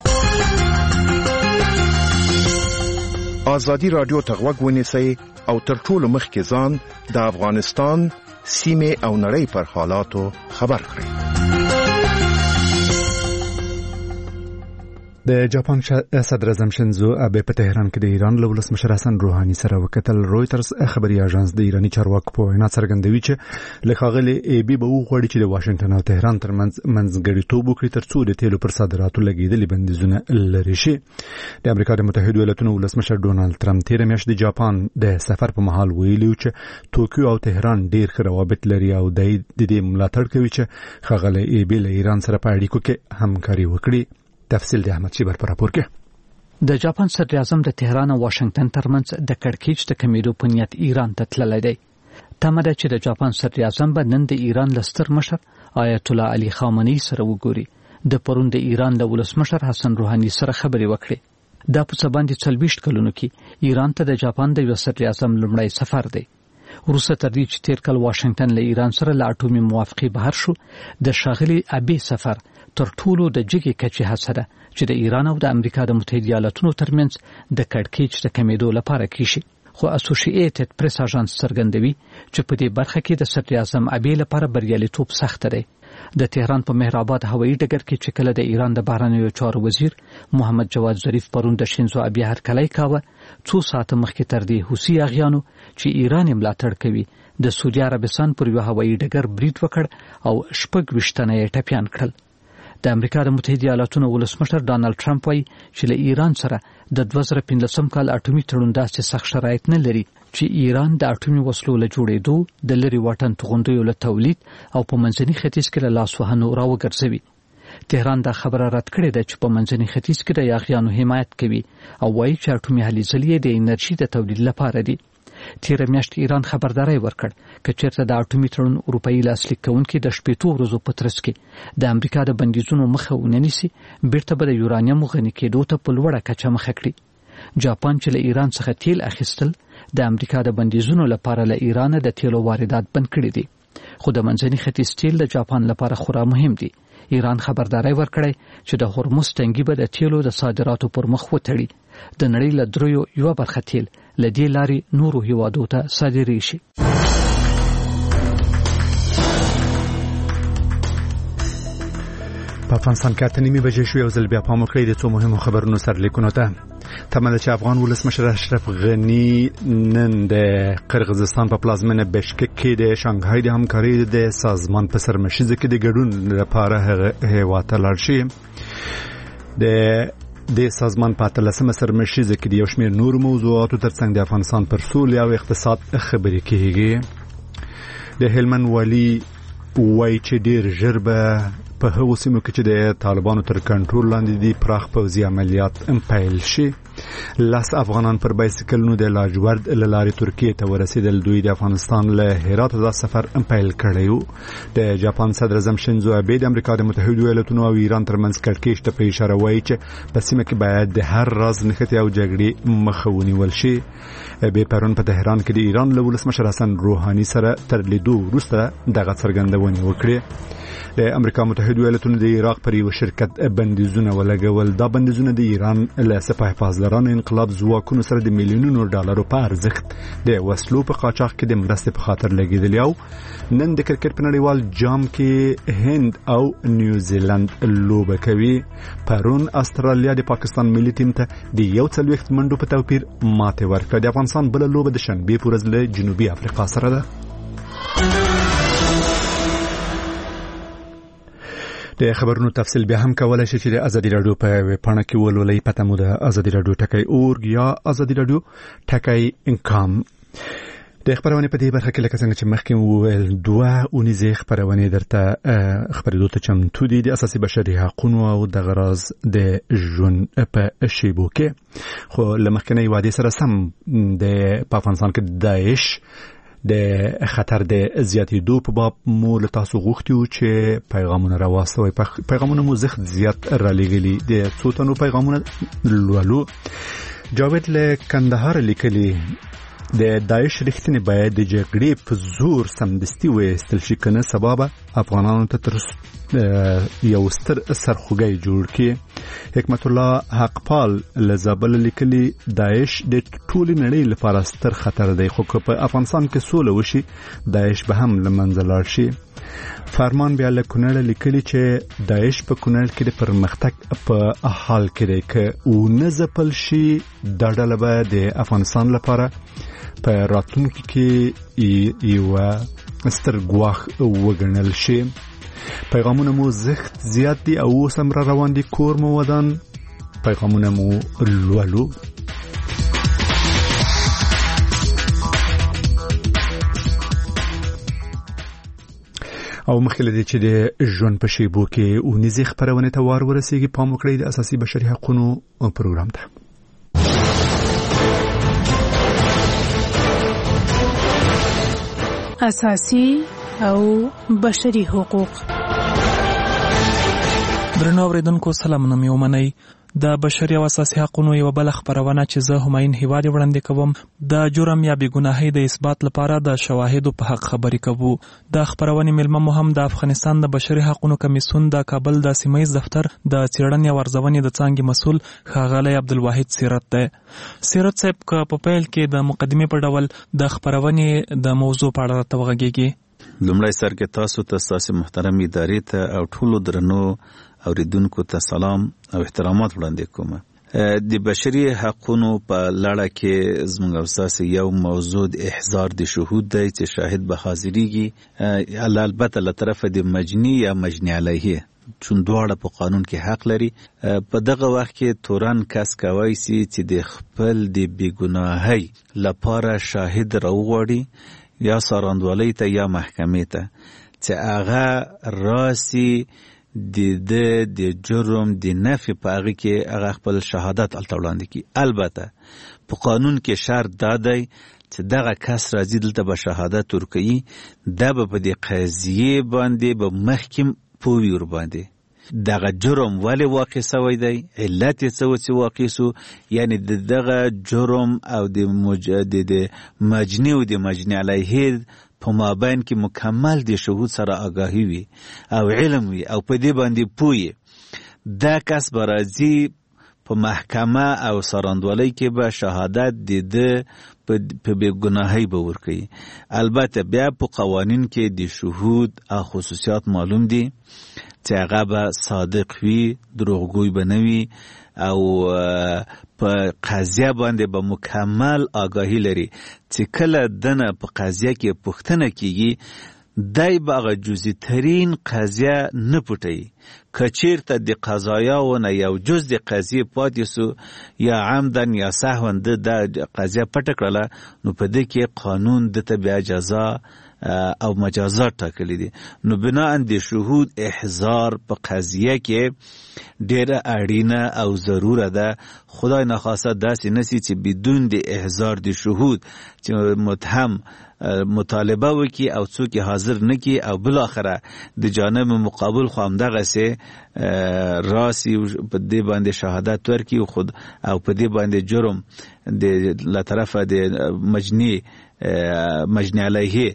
آزادی رادیو ته غوږ ونیسئ او تر ټولو مخکې ځان د افغانستان سیمې او نړۍ پر حالاتو خبر کړئ. د جاپان صدر اعظم شینزو ابه په تهران کې د ایران له ولسمشر حسن روحاني سره وکتل. رويټرز خبري اژانس د ایرانی چارواکو په وینا څرګندوي چې لخواغلي ای بي به وغوړي چې د واشنگټن او تهران ترمنځ منځګړیتوب وکړي ترڅو د تیلو پر صادراتو لګیدلي بندیزونه لري شي. د امریکا د متحده ایالاتونو ولسمشر ډونالد ترامپ تیر میاشت د جاپان د سفر په مهال ویلي چې توکیو او تهران ډیر ښه روابط لري او د دې ملاتړ کوي چې خواغلي ای بي له ایران سره په اړیکو کې همکاري وکړي. تفصیل د احمد شیبر پر راپور کې د جاپان صدر اعظم د تهران او واشنگټن ترمنځ د کړکېچ د کمیدو په نیت ایران ته تللی دی. تمه ده چې د جاپان صدر اعظم به نن د ایران لستر مشر آیت الله علي خامنه‌ای سره وګوري. د پرون د ایران د ولسمشر حسن روحاني سره خبرې وکړي. دا په څه باندې څلوېښت کلونو کې ایران ته د جاپان د صدر اعظم لومړی سفر دی. وروسته تر دې چې تیر کال واشنگټن له ایران سره له اټومي موافقې بهر شو د ښاغلي ابي سفر تر ټولو د جګې کچې هڅه ده چې د ایران او د امریکا د متحده ایالاتونو ترمنځ د کړکېچ د کمیدو لپاره کیشي. خو اسوسییټډ پریس اژانس څرګندوي چې په دې برخه کې د صدر اعظم ابي لپاره بریالیتوب سخت دی د تهران په مهرآباد هوایي ډګر کې چې کله د ایران د بهرنیو چارو وزیر محمد جواد ظریف پرون د شینزو ابي هرکلی کاوه څو ساعته مخکې تر دې حوثي اغیانو چې ایران یې ملاتړ کوي د سعودي عربستان پر یو هوایي ډګر برید وکړ او شپږ ویشت تنه یې ټپیان کړل. د امریکا د متحده ایالاتونو ولسمشر ډانلډ ټرمپ وایي چې له ایران سره د دوه زره پنځلسم کال اټومي تړون داسې سخت شرایط نه لري چې ایران د اټومي وسلو له جوړېدو د لرې واټن توغندیو له تولید او په منځني ختیځ کې له لاس وهنو راوګرځوي. تهران دا خبره رد کړې ده چې په منځني ختیځ کې د یاغیانو حمایت کوي او وایي چې اټومي هلې ځلې د انرژي د تولید لپاره دي. تیره میاشت ایران خبرداري ورکړ چې چیرته د اټومي تړون اروپאי لاسلیک کوونکي د شپږ ورځو په ترڅ کې د امریکا د بندیزونو مخه ونیسي بیرته به د یورانیم غني کېدو ته په لوړه کچه مخه کړي. جاپان چې له ایران څخه تیل اخیستل د امریکا د بندیزونو لپاره له ایران د تیلو واردات بند کړي دي، خو د منځني ختیځ تیل د جاپان لپاره خورا مهم دي. ایران خبرداري ورکړی چې د هرمز تنګي به د تیلو د صادراتو پر مخ وتړي. د نړۍ له دریو یو برخه تیل له دې لارې نورو هیوادو ته صادرېږي شي. په افغانستان کې اته نیمې بجې شو. یو ځل بیا پام وکړئ د څو مهمو خبرونو سرلیکونو ته. تمه ده چې افغان ولسمشر اشرف غني نن د قرغیزستان په پلازمینه بشکک کې د شانګهای د همکارۍ د سازمان په سرمشیزه کې د ګډون لپاره هیواد ته لاړ شي. د د سازمان په اتلسمه سرمشیزه کې د یو شمېر نور موضوعاتو ترڅنګ د افغانستان پر سولې او اقتصاد خبرې کېږي. د هلمند والي وایي چې ډېر ژر به په هغو سیمو کې چې د طالبانو تر کنټرول لاندې دي پراخ پوځي عملیات پیل شي. لاس افغانان پر بایسکلونو د لاجورد له لارې ترکیې ته ورسېدل. دوی د افغانستان له هرات دا سفر پیل کړی و. د جاپان صدر اعظم شینزو ابي د امریکا د متحده ایالاتونو او ایران ترمنځ کړکېچ ته په اشاره وایي چې په سیمه کې باید د هر راز نښتې او جګړې مخه ونیول شي. ابي پرون په تهران کې د ایران له ولسمشر حسن روحاني سره تر لیدو وروسته دغه څرګندونه وکړه. د امریکا متحده ایالاتونو د عراق پر یو شرکت بندیزونه ولګول. دا بندیزونه د ایران له سپاه حفاظدارانو انقلاب ځواکونو سره د میلیونونو ډالرو په ارزښت د وسلو په قاچاق کې د مرستې په خاطر لګیدل. او نن د کرکټ په نړیوال جام کې هند او نیوزیلند لوبه کوي. پرون استرالیا د پاکستان ملي ټیم ته د یو څلوېښت منډو په توپیر ماته ورکړه. د افغانستان بل لوبه د شنبه په ورځ له جنوبي افریقا سره ده. د خبرونو تفصیل بیا هم کولای شي چې د ازادي رادیو په ویبپاڼه کې ولولئ. پته مو د ازادي رادیو ټکی اورګ یا ازادي رادیو ټکی انکام. د خبرونه په دې برخه کې لکه څنګه چې مخکې وویل دوه اونیزې خبرونه درته خبرېدو ته چمتو دي د اساسي بشري حقوقو او د غراز د ژوند په شیبو کې. خو لمخکنی وادي سره سم د افغانستان کې داعش د خطر د زیاتېدو په باب مو له تاسو غوښتي وو چې پیغامونه راواستوي. پیغامونه مو زیات زیات را لېږلي. د څو تنو پیغامونه لولو. جاوید له کندهار لیکلي د داعش رښتینی باید د جګړې په زور سمدستي وایستل شي کنه سبب افغانانو ته تر یو ستر سرخوږی جوړ کړي. حکمت الله حقپال لزابل لیکلي داعش د ټولې نړۍ لپاره ستر خطر دی، خو په افغانستان کې سوله وشي داعش به هم لمنځه لاړ شي. فرمان بیا له کونړ لیکلي چې داعش په کونړ کې د پرمختګ په حال کې دی که ونه ځپل شي دا ډله به د افغانستان لپاره په راتلونکي کې یو ستر ګواښ وګڼل شي. پیغامونه مو زخت زیات دي او اوس هم را روان دي. کور مو ودان پیغامونه مو لولو. او مخکې لدې چې د ژوند په شیبو کې اونیزې خپرونې ته وار ورسیږي پام وکړئ د اساسي بشري حقوقو پروګرام ته. اساسي او بشري حقوق. درنو اوریدونکو سلامونه مې ومنئ. د بشري او اساسي حقوقو یو بل خبرونه چې زه هماین هیواد وړاندې کوم د جرم یا بېګناهۍ د اثبات لپاره د شواهدو په حق خبرې کوو. د خبرونې ملمه مو هم د افغانستان د بشري حقوقو کمیسیون د کابل د سیمه‌ییز دفتر د څېړنې او ارزونې د څانګې مسؤل ښاغلی عبدالواحد سیرت دی. سیرت صاحب که په پیل کې د مقدمې په ډول د خبرونې د موضوع په اړه راته وغږیږي. لومړی سر کې تاسو ته تاسو محترم ادارې ته او ټولو درنو اوریدونکو ته سلام او احترامات وړاندې کوم. د بشري حقوقو په لړ کې زموږ اساس یو موضوع د احضار د شهود دی چې شاهد به حاضرېږي، البته له طرف د مجني یا مجني علیه چون دواړه په قانون کې حق لري. په دغه وخت کې تورن کس کوي چې د خپل د بیګناهۍ لپاره شاهد راوغواړي یا سارندوالۍ ته یا محکمې ته چې هغه راسي د د د جرم د نفي په هغه کې هغه خپل شهادت الته وړاندې کړي. البته په قانون کې شرط دا دی چې دغه کس راځي دلته به شهادت ورکوي، دا به په دې قضیې باندې به محکم پوي ور باندې دغه جرم ولی واقع سوی دی، علت یې څه و چې واقع سو، یعنی دغه جرم او د مجدد مجنی او د مجنی علیه په مابین کې مکمل د شهود سره آگاهی وي او علم وي او په دې باندې پوي. دا کس به راځي په محکمه او سارندوالۍ کې به شهادت د ده په بیګناهۍ به ورکوي. البته بیا په قوانین کې د شهود او خصوصیات معلوم دي چې هغه به صادق وي، دروغگوی به نه وي او په قضیه باندې به مکمل آگاهی لري چې کله دنه په قضیه کې پوښتنه کیږي دای به هغه جزئی ترین قضیه نه پټوي. که چیرته د قضایاونه یو جز د قضیې پاتې سو یا عمدن یا سهوا د قضیه پټه کړله نو په دې کې قانون دته بیا جزا او مجازات ټاکلي دي. نو بناء د شهود احضار په قضیه کې ډیره اړینه او ضروره ده. خدای نخواسته داسې نسی چې بدون د احضار د شهود چې متهم مطالبه وکي او څوک حاضر نکي او بل اخره د جانب مقابل خو هم دغه سه راسي په دې باندې شهادت ورکي او خود او په دې باندې جرم د له طرفه د مجني مجني علیه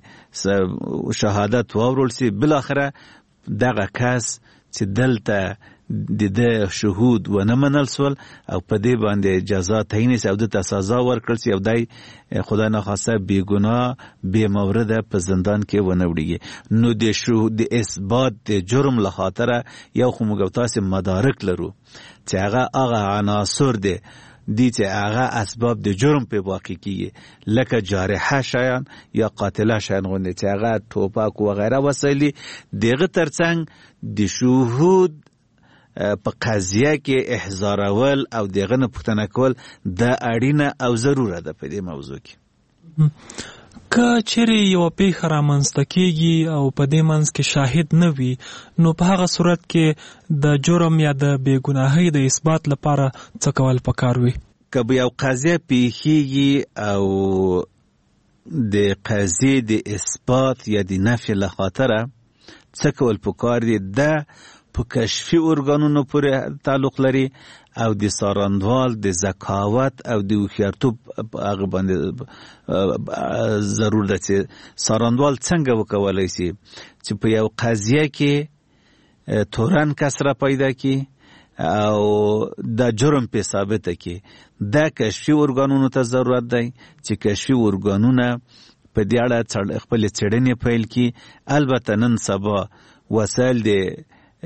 شهادت واورول سي. بل اخره دغه کس چې دلته د د شهود و نه منل سول او په دې باندې جزا تعیین سي او د سزا ورکړل سي او دای خدای نه خاصه بی ګناه بی مورد په زندان کې ونه وړي. نو د شهود د اثبات د جرم له خاطر یو خو موږ تاسو مدارک لرو چې هغه هغه عناصر دي دي چې هغه اسباب د جرم په واقع کیږي لکه جارحه شیان یا قاتله شیان غوندي چې هغه ټوپک و غیره وسایلی دغه ترڅنګ د شهود په قضیه کې احضارول او دغه نه پوښتنه کول د اړینه او ضروره ده په دې موضوع کې. که چیرې یو پیښه رامنځته کیږي او په دې منځ کې شاهد نه وي نو په هغه صورت کې د جرم یا د بېګناهۍ د اثبات لپاره څه کول پکار وي؟ که به یو قضیه پیښیږي او د قضیې د اثبات یا د نفي له خاطره څه کول پکار دي د په کشفي ارګانونو پورې تعلق لري او د سارندوال د ذکاوت او د هوښیارتوب هغه باندې ضرور ده چې سارندوال څنګه وکولای شي چې په یو قضیه کې تورن کس را پیدا کی او د جرم په ثابته کی د کشفي ارګانونو ته ضرورت دی چې کشفي ارګانونه په دې اړه خپل څېړنې پیل کی. البته نن سبا وسایل د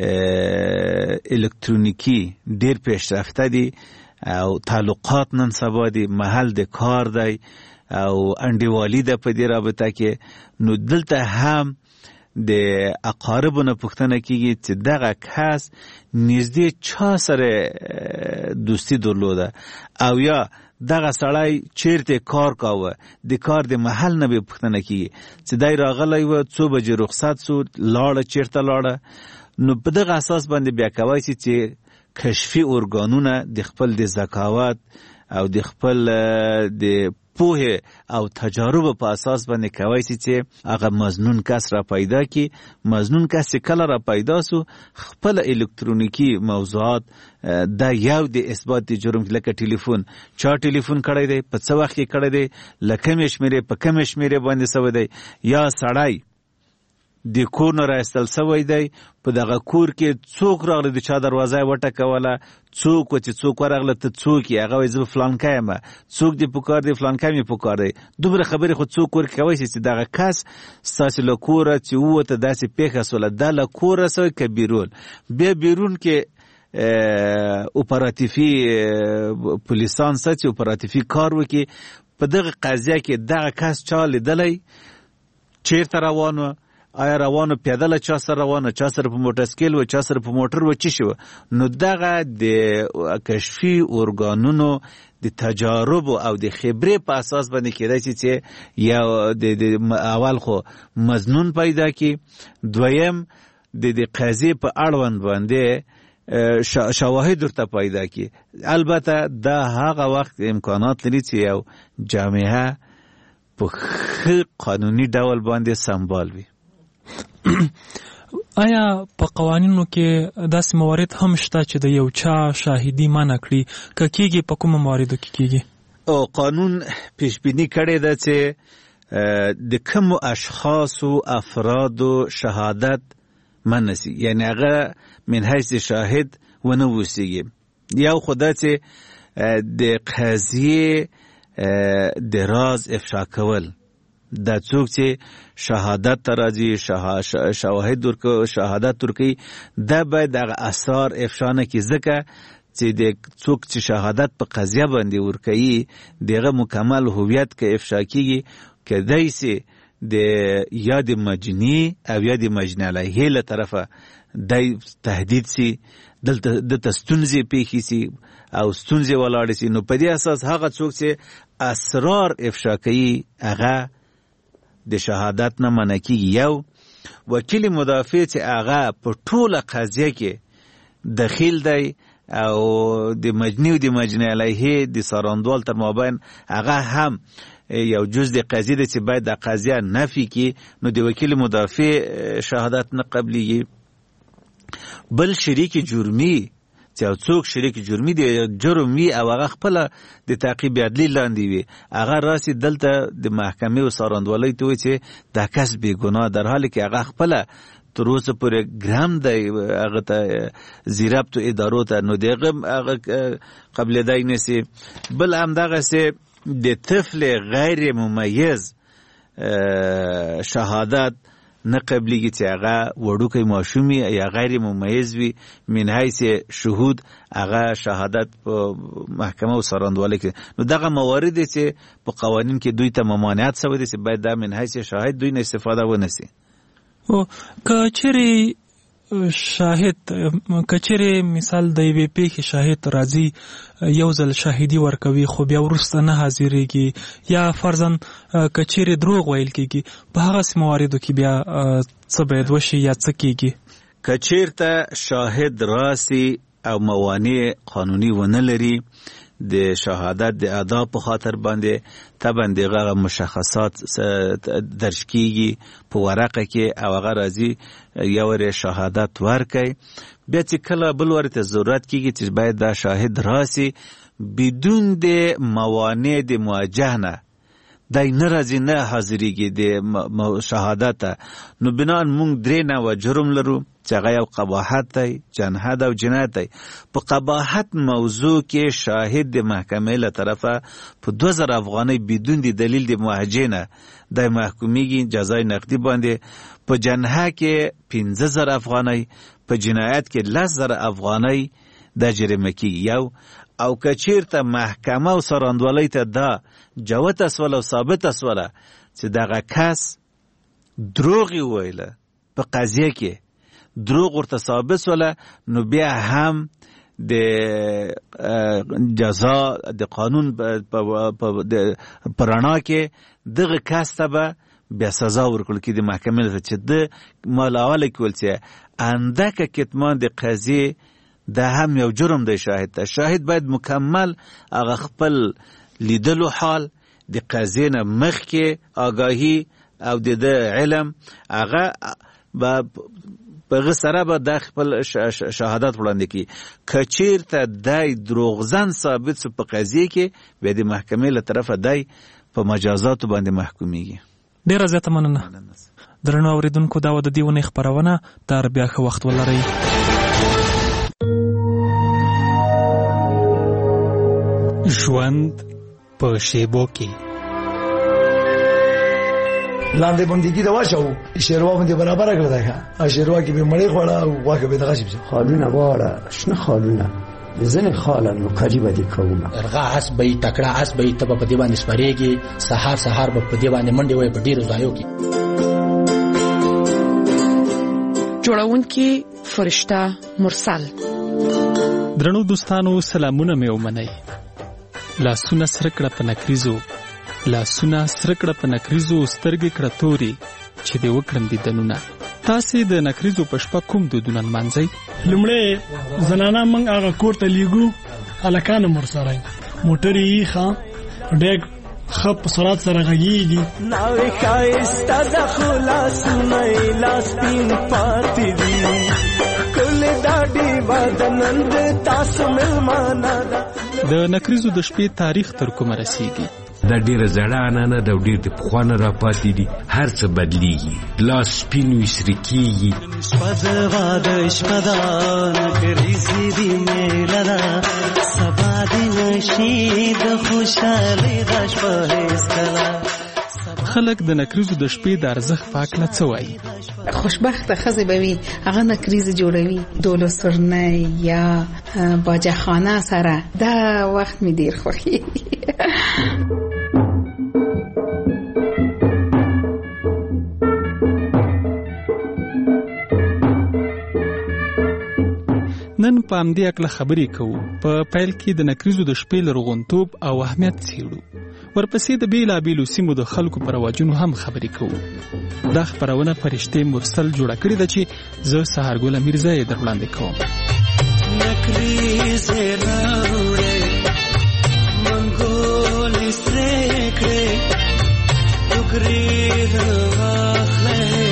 الکترونیکی ډیر پیشرفته دي او تعلقات نن سبا دي، محل د کار دی او انډیوالي ده په دې رابطه کې. نو دلته هم د اقاربونو پوښتنه کیږي چې دغه کس نږدې چا سره دوستی درلوده او یا دغه سړی چیرته کار کاوه، د کار د محل نه به پوښتنه کیږي چې دای راغلی و څو بجې رخصت سو لاړه چیرته لاړه. نو په دغه اساس باندې بیا کوي چې کشفي ارګانونه د خپل د ذکاوت او د خپل د پوهه او تجارب په اساس باندې کوي چې هغه مظنون کس را پیدا کی. مظنون کس کله را پیدا سو خپل الکترونیکی موضوعات دا یو د اثبات د جرم لکه ټلیفون چا ټلیفون کړی دی په څه وخت کې کړی دی لکه مشمیره په کوم مشمیره باندې سوی دی یا سړی د کور نه راایستل سوی دی، په دغه کور کې څوک راغلی د چا دروازه یې وټکوله، څوک و چې څوک ورغله ته څوک یې، هغه وایي زه فلانکی یم، څوک دې پکار دی، فلانکی مې پکار دی. دومره خبرې خو څوک ورکې کوی شي چې دغه کس ستاسې له کوره چې ووته داسې پیښه سوله، دا له کوره سوی که بیرون. بیا بیرون کې اپراتیفي پولیسان څه چې اپراتیفي کار وکړي په دغه قضیه کې دغه کس چا لیدلی، چیرته روان و، آیا روانو پیاده له چا سره روانو، چا سره په موټرسایکل و، چا سره په موټر و، چی شو. نو دغه د کشفي ارګانونو د تجارب او د خبرې په اساس باندې کېدای شي چې یا د اول خو مظنون پیدا کی، دویم د د قضیې په اړوند باندې شواهد ورته پیدا کی. البته دا هغه وخت امکانات لري چې یو جامعه په ښه قانوني ډول باندې سمبال وي. آیا په قوانینو کې داسې موارد هم شته چې د یو چا شاهدي منع کړي؟ که کېږي په کومو مواردو کې کېږي؟ او قانون پیشبینی کړی ده چې د کومو اشخاصو افرادو شهادت منع سي، یعنی هغه من حیث شاهد ونه وسیږي. یو خو دا چې د قضیې د راز افشا کول، دا څوک چې شهادت ته راځي، شواهد ورکوي، شهادت ورکوي، دا باید هغه اسرار افشا نه کړي، ځکه چې د څوک چې شهادت په قضیه باندې ورکوي دغه مکمل هویت که افشا کېږي کیدای سي د یا د مجني او یا د مجني علیه له طرفه د تهدید سي، دلته دته ستونزې پیښې سي او ستونزې ولاړې سي. نو په دې اساس هغه څوک چې اسرار افشا کوي هغه د شهادت نه منع کېږي. یو وکیل مدافع چې هغه په ټوله قضیه کې دخیل دی او د مجني او د مجني علیه د ساراندوال تر مابین هغه هم یو جز د قضیه ده چې باید د قضیه نفي کی، نو د وکیل مدافع شهادت نه قبلیږي. بل شریک جرمی چې یو څوک شریک جرمی دی، جرم وي او هغه خپله د تعقیب عدلي لاندې وي، هغه راسي دلته د محکمې او ساراندوالۍ ته وایي چې دا کس بېګناه، در حالی کې هغه خپله تر اوسه پورې ګرم دی هغه ته زیربطو ادارو ته، نو د هغه قبلېدی نه سي. بل همدغسې د طفل غیر ممیز شهادت نه قبلیږي چې هغه وړوکی ماشوم یا غیر ممیز وي، من حیث شهود هغه شهادت په محکمه او ساراندوالۍ کې. نو دغه موارد چې په قوانین کې دوی ته ممانعت شوی دی چې باید دا من حیث شاهد دوی نه استفاده ونه سي. او که چیرې شاهد که چیرې مثال د یوې پیښې شاهد راځي یو ځل شاهدي ورکوي خو بیا وروسته نه حاضرېږي، یا فرضاً که چیرې دروغ ویل کېږي، په هغسې مواردو کې بیا څه باید وشي یا څه کېږي؟ که چیرته شاهد راسي او موانع قانوني ونه لري د شهادت د ادا په خاطر باندې، طبعا دغه مشخصات درج کیږي په ورقه کې او هغه راځي یو ور شهادت ورکړي. بیا چې کله بل ورته ضرورت کیږي چې باید دا شاهد راسي بدون د موانع د مواجهه نه دای نه راځي نه حاضرېږي د شهادت، نو بنان مونږ درې نوع جرم لرو چې هغه یو قباحت دی، جنحت او جنایت دی. په قباحت موضوع کې شاهد د محکمې له طرفه په دوه زره افغانۍ بدون د دلیل د محاجې نه دی محکومیږي جزای نقدي باندې، په جنحه کې پنځه زره افغانۍ، په جنایت کې لس زره افغانۍ دا جریمه کېږي. یو او که چیرته محکمه او ساراندوالۍ ته دا جوته سوله او ثابته سوله چې دغه کس دروغ ویله په قضیه کې، دروغ ورته ثابت سوله، نو بیا هم د جزا د قانون په رڼا کې دغه کس ته به بیا سزا ورکړل کېږي د محکمې ته چې د مالاوله کې ول چې اندکه کتمان د قضیې دا هم یو جرم دی. شاهد ته شاهد باید مکمل هغه خپل لیدلو حال د قضیې نه مخکې آگاهي او د علم هغه به په سره به د خپل شهادت وړاندې کړي. که چیرته دی دروغزن ثابت سو په قضیې کې بیا د محکمې له طرفه دی په مجازاتو باندې محکومیږي. ډیره زیاته مننه. درنو اوریدونکو، دا و د دې ونې خپرونه. تر بیا ښه وخت ولرئ. ژوند په شیبو کې لاندې بندګي دا واچو شیروا باندې برابر کړل دا شیروا کې به مړی خوړه او واګه به دغه شي خالونه واړه شنه خالونه زنه خاله نو کاجی باندې کومه ارغا اس به تکړه اس به تب په دی باندې سپریږي سحر سحر په دی باندې منډي وای په ډیرو ځایو کې. جوړونکي فرشته مرسل. درنو دوستانو، سلامونه مې ومنئ. لاسونه سره کړه په نکریزو، لاسونه سره کړه په نکریزو، سترګې کړه توري چې دې وکړم دیدنونه. تاسې د نکریزو په شپه کوم دودونه نمانځئ؟ لومړی زنانه موږ هغه کور ته لیږو، هلکان هم ورسره موټر یې ښه ډېر ښه په سرعت سره غږېږي. ناوې ښایسته ده خو لاسونه یې لا سپین پاتې دي. ښکلې دا ډېوه د نن د تاسو مېلمانه ده. د نکریزو د شپې تاریخ تر کومه رسیږي؟ دا ډیره زړه عنعنه ده او ډیر د پخوانه راپاتې دي. هر څه بدلیږي، لاس سپین وي سره کېږي. شپه د واده شپه ده نکریزې دي میله ده سبا دې نشي د خوشحالۍ دا شپه هېڅکله. خلک د نکریزو د شپې د ارزښت په هکله څه وایي؟ خوشبخته ښځې به وي هغه نکریزې جوړوي دولو سرنۍ یا باجخانه سره. دا وخت مې ډېر خوښېږي. نن په همدې هکله خبرې کوو. په پیل کې د نکریزو د شپې لرغونتوب او اهمیت څېړو. ورپسې د بیلابیلو سیمو د خلکو په رواجونو هم خبرې کوو. دا خپرونه فرشته مرسل جوړه کړې ده چې زه سهارګل میرزا یې در وړاندې کوم. نکریزې راوړې منګولې سرې کړې ټوکرې راواخلې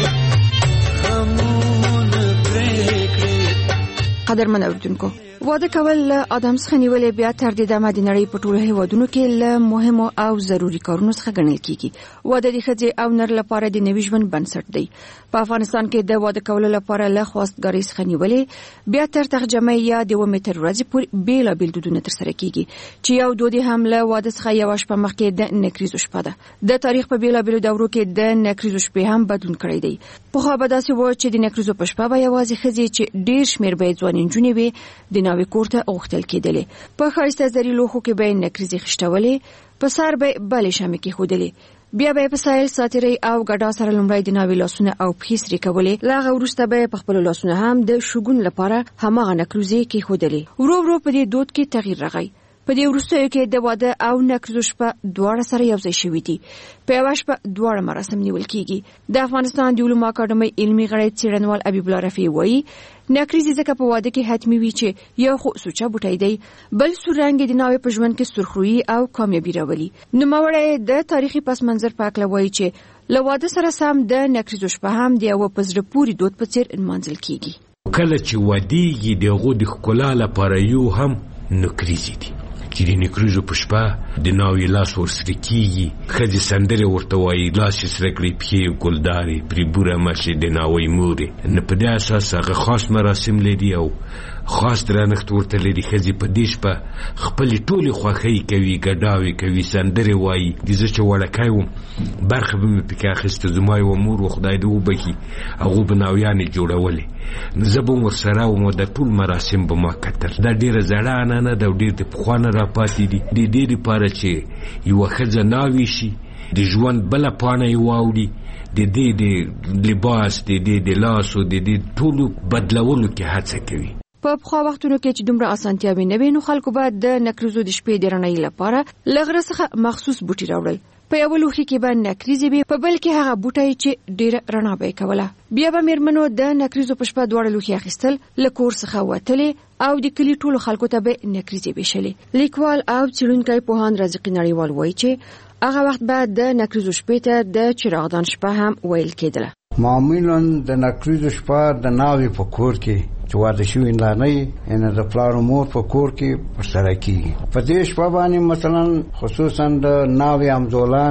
خمونه پرې کړې. قدرمن اوریدونکو، واده کول له ادم څخه نیولې بیا تر دې دمه د نړۍ په ټولو هیوادونو کې له مهمو او ضروري کارونو څخه ګڼل کیږي. واده د ښځې او نر لپاره د نوي ژوند بنسټ دی. په افغانستان کې د واده کولو لپاره له خواستګارۍ څخه نیولې بیا تر ترجمه یا د اومې تر ورځې پورې بیلابیل دودونه ترسره کیږي چې یو دود هم له واده څخه یوه شپه مخکې د نکریزو شپه ده. د تاریخ په بیلابیلو دورو کې د نکریزو شپې هم بدلون کړی دی. پخوا به داسې و چې د نکریزو په شپه به یوازې ښځې چې ډېر شمېر به یې ځوانې نجونې وې د ناوې کور ته غوښتل کېدلې. په ښایسته زري لوښو کې به یې نکریزې خښتولې، په سر به یې بلې شمعې کېښودلې. بیا به یې په سایل ساتیرۍ او ګډا سره لومړی د ناوې لاسونه او پښې سرې کولې. له هغه وروسته به یې په خپلو لاسونو هم د شګون لپاره هماغه نکریزې کېښودلې. ورو ورو په دې دود کې تغییر راغی. په دې وروستیو کې د واده او نکریزو شپه دواړه سره یوځای شوي دي. په یوه شپه دواړه مراسم نیول کېږي. د افغانستان د علومو اکاډمۍ علمي غړی څېړنوال حبیب الله رفیع وایي نکریزې ځکه په واده کې حتمي وي چې یو خو سوچه بوټی دی، بل سور رنګ د ناوې په ژوند کې سرخرویي او کامیابي راولي. نوموړی د تاریخي پس منظر په هکله وایي چې له واده سره سم د نکریزو شپه هم د یوه په زړه پورې دود په څېر نمانځل کېږي. کله چې وادېږي د هغو د ښکلا لپاره یو هم نکریزې دي چې د نکریزو په شپه د ناوې لاس ورسره کېږي. ښځې سندرې ورته وایي، لاس یې سره کړي، پښې یې ګلدارې، پرې بوره مشې د ناوې مورې. نو په دې اساس هغه خاص مراسم لري او خاص درنښت ورته لري. ښځې په دې شپه خپلې ټولې خوښۍ کوي، ګډاوې کوي، سندرې وایي. زه چې وړکی وم برخه به مې پکې اخیسته. زما یوه مور و خدای دې وبخي، هغو به ناویانې جوړولې، نو زه به ورسره وم او د ټول مراسم به ما کتل. دا ډېره زړه عنعنه ده او ډېر د پخوانه راپاتې دي. د دې دپاره چې یوه ښځه ناوې شي، د ژوند بله پاڼه یې واوړي، د دې د لباس، د دې د لاسو، د دې ټولو بدلولو کې هڅه کوي. په پخوا وختونو کې چې دومره اسانتیاوې نه وې، نو خلکو به د نکریزو د شپې د رڼایي لپاره له غره څخه مخصوص بوټي راوړل. په یو لوښي کې به نکریزې وي، په بل کې هغه بوټی چې ډېره رڼا به یې کوله. بیا به مېرمنو د نکریزو په شپه دواړه لوښي اخیستل، له کور څخه وتلې او د کلي ټولو خلکو ته به نکریزې ویشلې. لیکوال او څېړونکی پوهاند رازقي نړیوال وایي چې هغه وخت به د نکریزو شپې ته د چراغدان شپه هم ویل کېدله. معمولا د نکریزو شپه د ناوې په کور کې چې واده شوي نانۍ یعنې د پلار او مور په کور کې ترسره کېږي. په دې شپه باندې مثلا خصوصا د ناوې همزولانې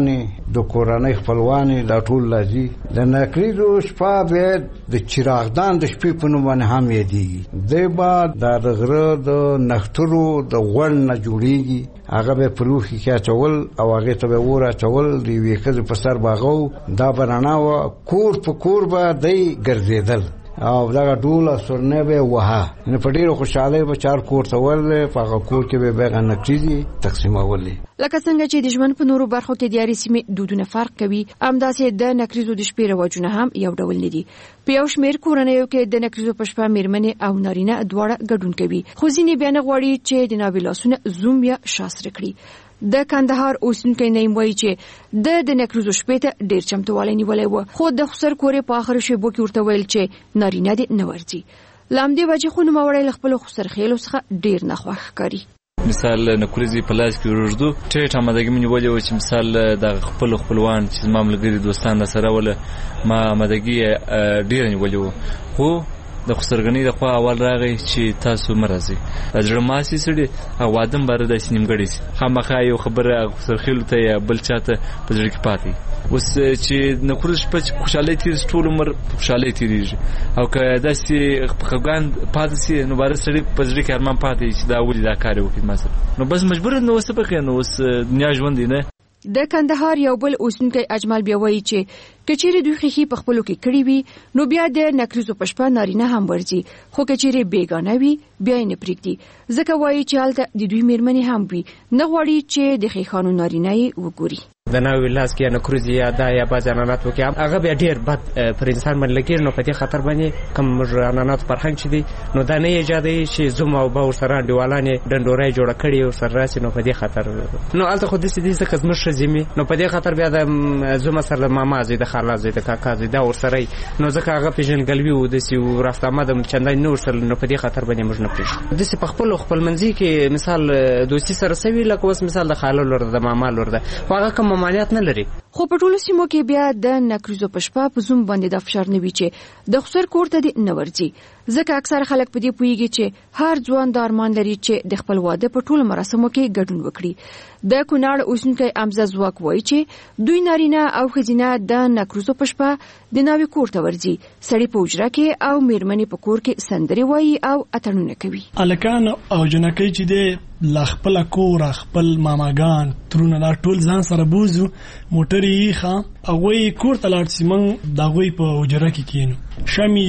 د کورنۍ خپلوانې دا ټول لازي د نکریزو شپه به د چراغدان د شپې په نوم باندې هم یادېږي دی به د غره د نښترو د غوړ نه جوړېږي هغه به په لوښي کې اچول او هغې ته به اور اچول د یوې ښځې په سر به هغه دا به رڼا وه کور په کور به دی ګرځېدل او دغه ډول سرنه به وها نه په ډیرو خوشاله به چار کور ته ورل په هغه کور کې به بیغه نکریزي تقسیمول لکه څنګه چې د ژوند په نورو برخو کې د یاري سیمې دودونه فرق کوي همداسې د نکریزو د شپې رواجونه هم یو ډول نه دي په یو شمېر کورنیو کې د نکریزو په شپه میرمنې او نارینه دواړه ګډون کوي خو ځینې بیا نه غواړي چې د ناوې لاسونه زوم یا شاسره کړي د کندهار اوسنکي نیم وایي چې د د نکریزو شپې ته ډیر چمتوالی نیولی و خو د خسر کورې په آخر شیبو کې ورته ویل چې نارینه دې نه ورځي له همدې وجې خو نوموړی له خپلو خسر خیلو څخه ډیر ناخوښ ښکاري مثال نکریزي په لاس کې ورږدو ټیټ آمادګي مې نیولې وه چې مثال د خپلو خپلوان چې زما ملګري دوستان راسره وله ما آمادګي ډیره نیولې وه خو د خسرګنۍ د خوا اول راغی چې تاسو مه راځئ د زړه ماسې سړي او واده باره داسې نیمګړی سي خامخا یو خبره خسرخیلو ته یا بل چا ته په زړه کې پاتې اوس چې نکریز شپه چې خوشحالۍ تېرېږي ټول عمر خوشحالۍ تېرېږي او که داسې په خفګان پاتې سي نو باره سړي په زړه کې ارمان پاتې چې دا ولې دا کار یې وکړي ما سره نو بس مجبور نو اوس څه پکې نو اوس دنیا ژوند دی نه د کندهار یو بل اوسنکی اجمل بیا وایي چې کچېرې دوی خېخي په خپلو کې کړي وي نو بیا د نکریزو په شپه نارینه هم ورځي خو کچېرې بیګانه وي بیا یې نه پرېږدي ځکه وایي چې هلته د دوی میرمنې هم وي نه غواړي چې د خیخانو نارینه یې وګوري د ناوې لاس کې نکریزي یا دا یا بعضې عنعنات وکړي هغه بیا ډېر بد پر انسان باندې لګېږي نو په دې خطر باندې کوم موږ عنعناتو فرهنګ چې دی نو دا نه ایجادوي چې زوم او به ورسره انډیوالان یې ډنډوری جوړه کړي ورسره راسي نو په دې خطر نو هلته خو داسې دي ځکه زموږ ښځې مې نو په دې خطر بیا د زومه سره د ماما زوی د خالا زوی د کاکا زوی دا ورسره نو ځکه هغه پېژندګلوي و داسې رفت آمد چندانې نه ورسره نو په دې خطر باندې موږ نه پرېږدو داسې په خپلو خپلمنځي کې مثال دوستي سره سوي لکه اوس مثال د خاله لور ده د ماما لور ده خو هغه کوم ممانعت نه لري خو په ټولو سیمو کې بیا د نکریزو په شپه په زوم باندې د فشار نه وي چې د خسر کور ته دې نه ورځي ځکه اکثر خلک په دې پوهیږي چې هر ځوان د ارمان لري چې د خپل واده په ټولو مراسمو کې ګډون وکړي د کونړ اوسنکی امزه ځواک وایي چې دوی نارینه او ښځینه د نکریزو په شپه د ناوې کور ته ورځي سړي په حجره کې او میرمنې په کور کې سندرې وایي او اتڼونه کوي هلکان او جنکۍ چې دی لا خپل کور خپل ماماګان ترونه لا ټول ځان سره بوزو موټر یې ښه هغوی کور ته لاړ سي موږ د هغوی په حجره کې کښېنو شمې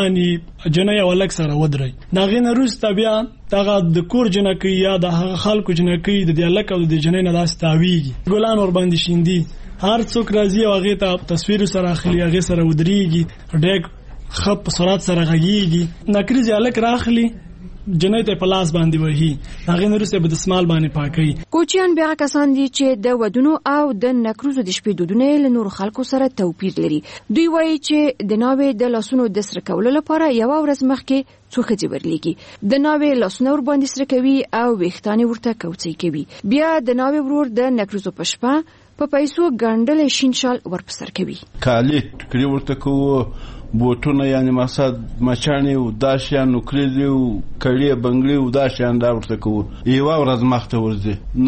ګلانې جنۍ او هلک سره ودرئ د هغې نه وروسته بیا دغه د کور جنکۍ یا د هغه خلکو جنکۍ د دې هلک او د جنۍ نه داسې تاویږي ګلان ورباندې شیندي هر څوک راځي او هغې ته تصویر سره اخلي هغې سره ودرېږي ډېر ښه په سرعت سره غږېږي نکریز هلک راخلي جنۍ ته په لاس باندې وهي هغې نه وروسته به دسمال باندې پاکوي کوچیان بیا کسان دي چې د ودونو او د نکریزو د شپې دودونه له نورو خلکو سره توپیر لري دوی وایي چې د ناوې د لاسونو د سره کولو لپاره یوه ورځ مخکې څو ښځې ورلیږي د ناوې لاسونه ورباندې سره کوي او ویښتان یې ورته کوڅۍ کوي بیا د ناوې ورور د نکریزو په شپه په پیسو ګنډلی شین شال ورپسر کوي کالي ټوکرې ورته کوو بوټونه یعنی مقصد مچاڼې او دا شیان نکریزې او کړې بنګړې او دا شیان دا ورته کوو یوه ورځ مخته ورځي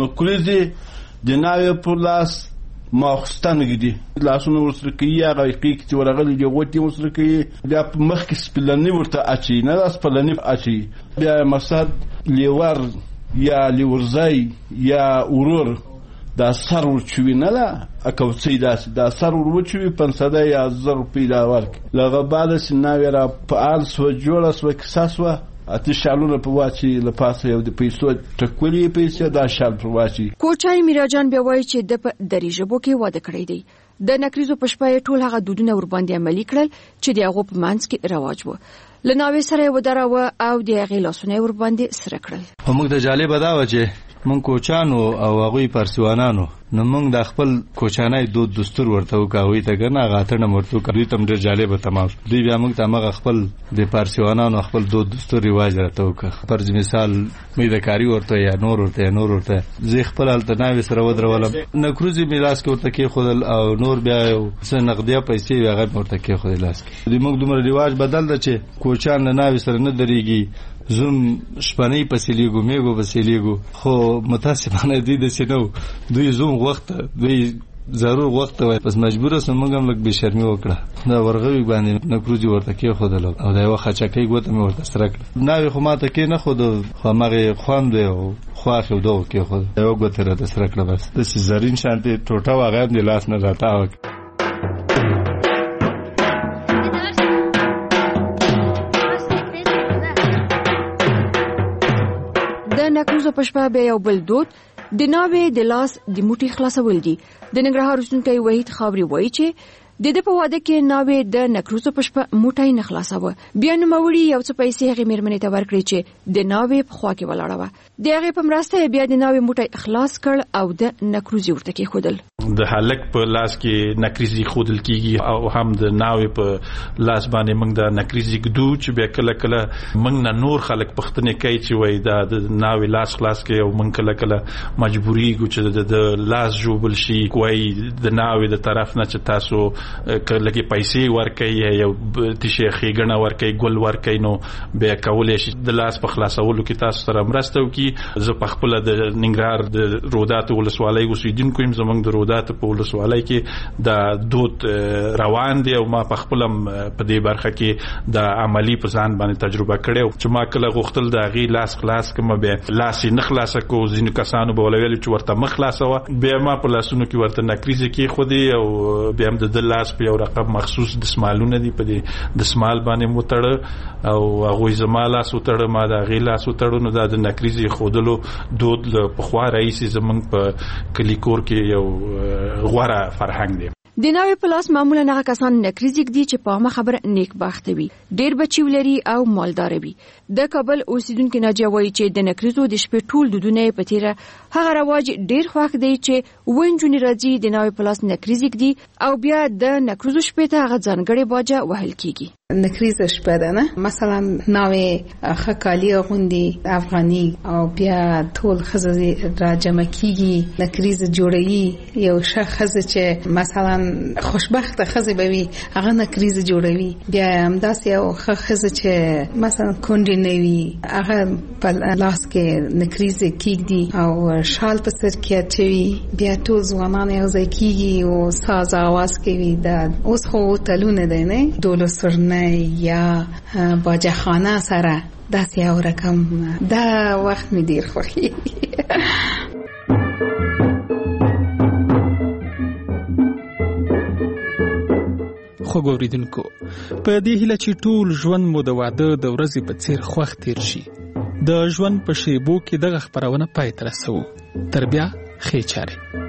نکریزې د ناوې په لاس ماخستن ږدي لاسونه ورسره کوي هغه حقیقي چې ورغلي دي غوټې ورسره کوي بیا په مخکې سپلني ورته اچوي نه دا سپلني اچوي بیا مقصد لیور یا لیورزی یا ورور دا سر ورچوي نه ده کوڅۍ داسې دا سر ور وچوي پنځه یا زر روپۍ دا ورکړي له هغه بعده چې ناوې را فعال سوه جوړه سوه کیسه سوه اته شالونه په واچي له پاسه یو د پیسو ټکولې پیسې دا شال پر واچي کوچای میراجان بیا وایي چې د په درې ژبو کې واده کړی دی د نکریزو په شپه ټول هغه دودونه ورباندې عملي کړل چې د هغو په منځ کې رواج و له ناوې سره یې ودراوه او د هغې لاسونه یې ورباندې سره کړل په موږ د جالبه دا وه چې موږ کوچانو او هغوی پارسیوانانو نو موږ د خپل کوچانای دود دستور ورته وکړو هغوی ته که نه هغه اتڼ هم ورته وکړو دوی ته هم ډېر جالبه تمام شو دوی بیا موږ ته همغه خپل د پارسیوانانو خپل دود دستور رواج راته وکړه فرض مثال میدهکاري ورته یا نور ورته یا نور ورته زه خپل هلته ناوې سره ودرولم نکریزې مې لاس کې ورته کېښودل او نور بیا یو څه نغدیه پیسې وې هغه مې ورته کېښودې لاس کې د موږ دومره رواج بدل ده چې کوچان له ناوې سره نه درېږي زوم شپنۍ پسې لیږو میږو پسې لیږو خو متاسفانه دوی داسې نه و دوی زوم وخته دوی ضرور وخت وای پس مجبور سم موږ هم لګ به شرمي وکړه دا ورغوي باندې نکروزي ورته کې خودل او دا یو خچکې ګوته مې ورته سره کړ ناوي خو ماته کې نه خود خو مغه خوان دی او خو خو دوه کې خود یو ګوته را سره کړ بس د زرین شانتي ټوټه واغې د لاس نه راته د نکروزو پښپا به یو بل دود د ناوې د لاس د موټي خلاصول دي د ننګرهار اوسنکی وحید خاوري وایي چې د دې په واده کې ناوې د نکروزو پښپا موټي نه خلاصاوه بیا نو موري یو څه پیسې هغه میرمنې ته ورکړي چې د ناوې په خوا کې ولاړه و د هغه په مرسته بیا د ناوې موټي خلاص کړ او د نکروزي ورته کې خودل د هلک په لاس کې نکریزي خودل کیږي او هم د ناوې په لاس باندې موږ د نکریزي ګدو چې به کله کله موږ نه نور خلک پښتنه کوي چې وای دا د ناوې لاس خلاص کوي او موږ کله کله مجبوري ګو چې د لاس جوبل شي کوي د ناوې د طرف نه چې تاسو کله کې پیسې ورکړي یو تشه خېګنه ورکړي ګل ورکړي نو به کولای شي د لاس په خلاصولو کې تاسو سره مرسته وکړي زه په خپل د ننګرهار د رودات ولسوالۍ اوسیدونکو یم زمونږ د رودات په ولسوالۍ کې د دود روان دي او ما په خپل په دې برخه کې د عملی په ځان باندې تجربه کړې چې ما کله غوښتل د غي لاس خلاص کوم به لاس نه خلاص کو ځینو کسانو به ولول چې ورته مخلاصه به ما په لاسونو کې ورته نکریزه کې خودي او به هم د لاس په یو رقم مخصوص د سمالونه دي په دې د سمال باندې متړ او هغه زماله سوتړ ما د غي لاس سوتړ نو د نکریزه خودلو دود په خوا رئیس زمنګ په کلیکور کې یو غوړه فرهنګ دی د ناوې په لاس معمولا هغه کسان نکریزي دي چې په ما خبره نیک بخت وي ډېر بچي ولري او مالدار وي د کابل اوسیدونکو ناجیه وایي چې د نکریزو د شپې ټول دودونه په تیره هغه رواج ډېر خوښ دی چې وینجونی راځي د ناوې په لاس نکریزي دي او بیا د نکریزو شپې ته هغه ځانګړي باجه وهل کیږي نکریزه شپه ده نه مثلا ناوې خکالی غوندي افغاني او بیا ټول خزه را جمع کیږي نکریزه جوړوي یو شخص چې مثلا خوشبخت خزه بوي هغه نکریزه جوړوي بیا همداس یو خزه چې مثلا کونډي نوي هغه په لاس کې نکریزه کیږي او شال په سر کې چوي بیا ټول ځوانان یو ځای کیږي او ساز आवाज کوي دا اوس خو تلونه دی نه دولسرنه یا باجه خانه سره داسې یو رقم دا وخت می ډیر خوښي خو ګوریدونکو په دې هیله چې ټول ژوند مو د واده د ورځې په څیر خوښ تیر شي د ژوند په شیبو کې دغه خبرونه پای ته رسوو تر بیا ښې چارې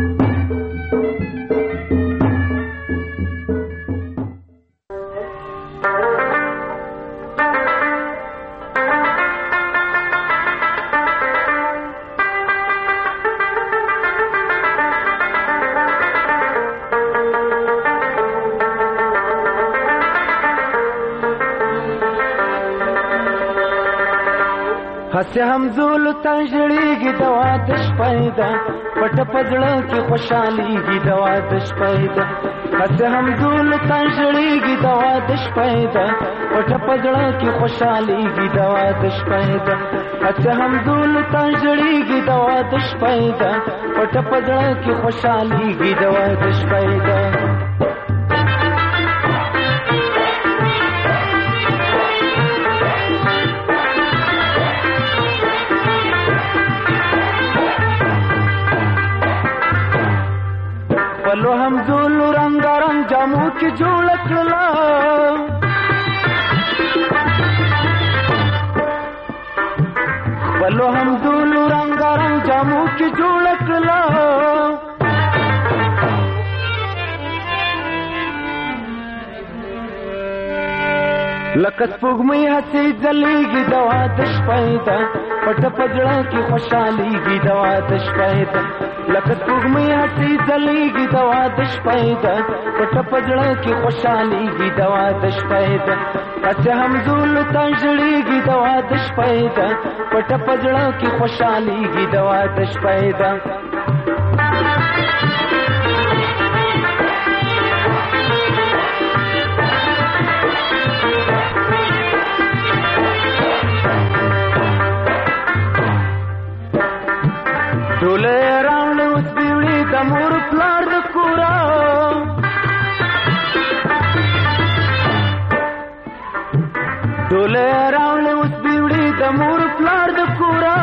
هسه همزول تنجړيږي د واده شپه پټ پزړه کې خوشاليږي د واده شپه هسه همزول تنجړيږي د واده شپه پټ پزړه کې خوشاليږي د واده شپه هسه همزول تنجړيږي د واده شپه پټ پزړه کې خوشاليږي د واده شپه پلو همزول رنگ رنگ جامو کی جوړ کړلا پلو همزول رنگ رنگ جامو کی جوړ کړلا لکه سپوږمۍ هسې ځلېږي د واده شپه ده پټ پزړه کې خوشاليږي د واده شپه ده لکه سپوږمۍ هسې ځلېږي د واده شپه ده پټ پزړه کې خوشاليږي د واده شپه ده هسې همزول تنجړېږي د واده شپه ده پټ پزړه کې خوشاليږي د واده شپه ده ډوله راوړې اوس بیوړې د مور پلار پلار د کورا ډوله راوړې اوس بیوړي د مور پلار د کورا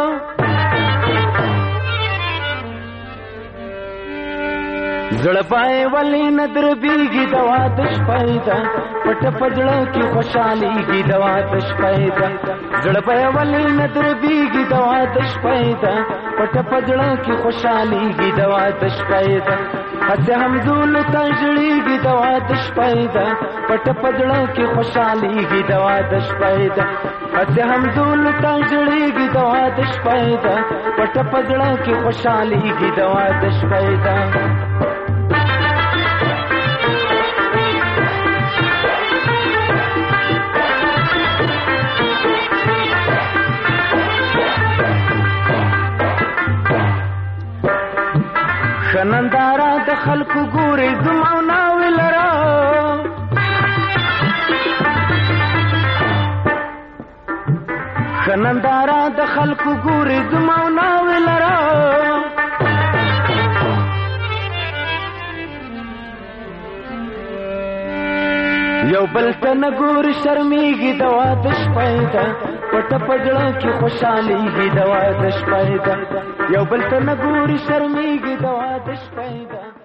زړه پای ولې ندر بیږي دوا د شپایدا پټ پجړه کې خوشاليږي دوا د شپایدا زړه پای ولې ندر بیږي دوا د شپایدا پټ پجړه کې خوشاليږي دوا د شپایدا هڅه هم زول تنجړيږي دوا د شپایدا پټ پجړه کې خوشاليږي دوا د شپایدا هڅه هم زول تنجړيږي دوا د شپایدا پټ پجړه کې خوشاليږي دوا د شپایدا شنندارا د خلکو ګوري زمو ناوی لرا شنندارا د خلکو ګوري زمو ناوی لرا یو بل تن ګوري شرمېږي دوا د شپایدا پټ پجړه کې خوشاليږي دوا د شپایدا یو بل تن ګوري شرمېږي دوا د شپایدا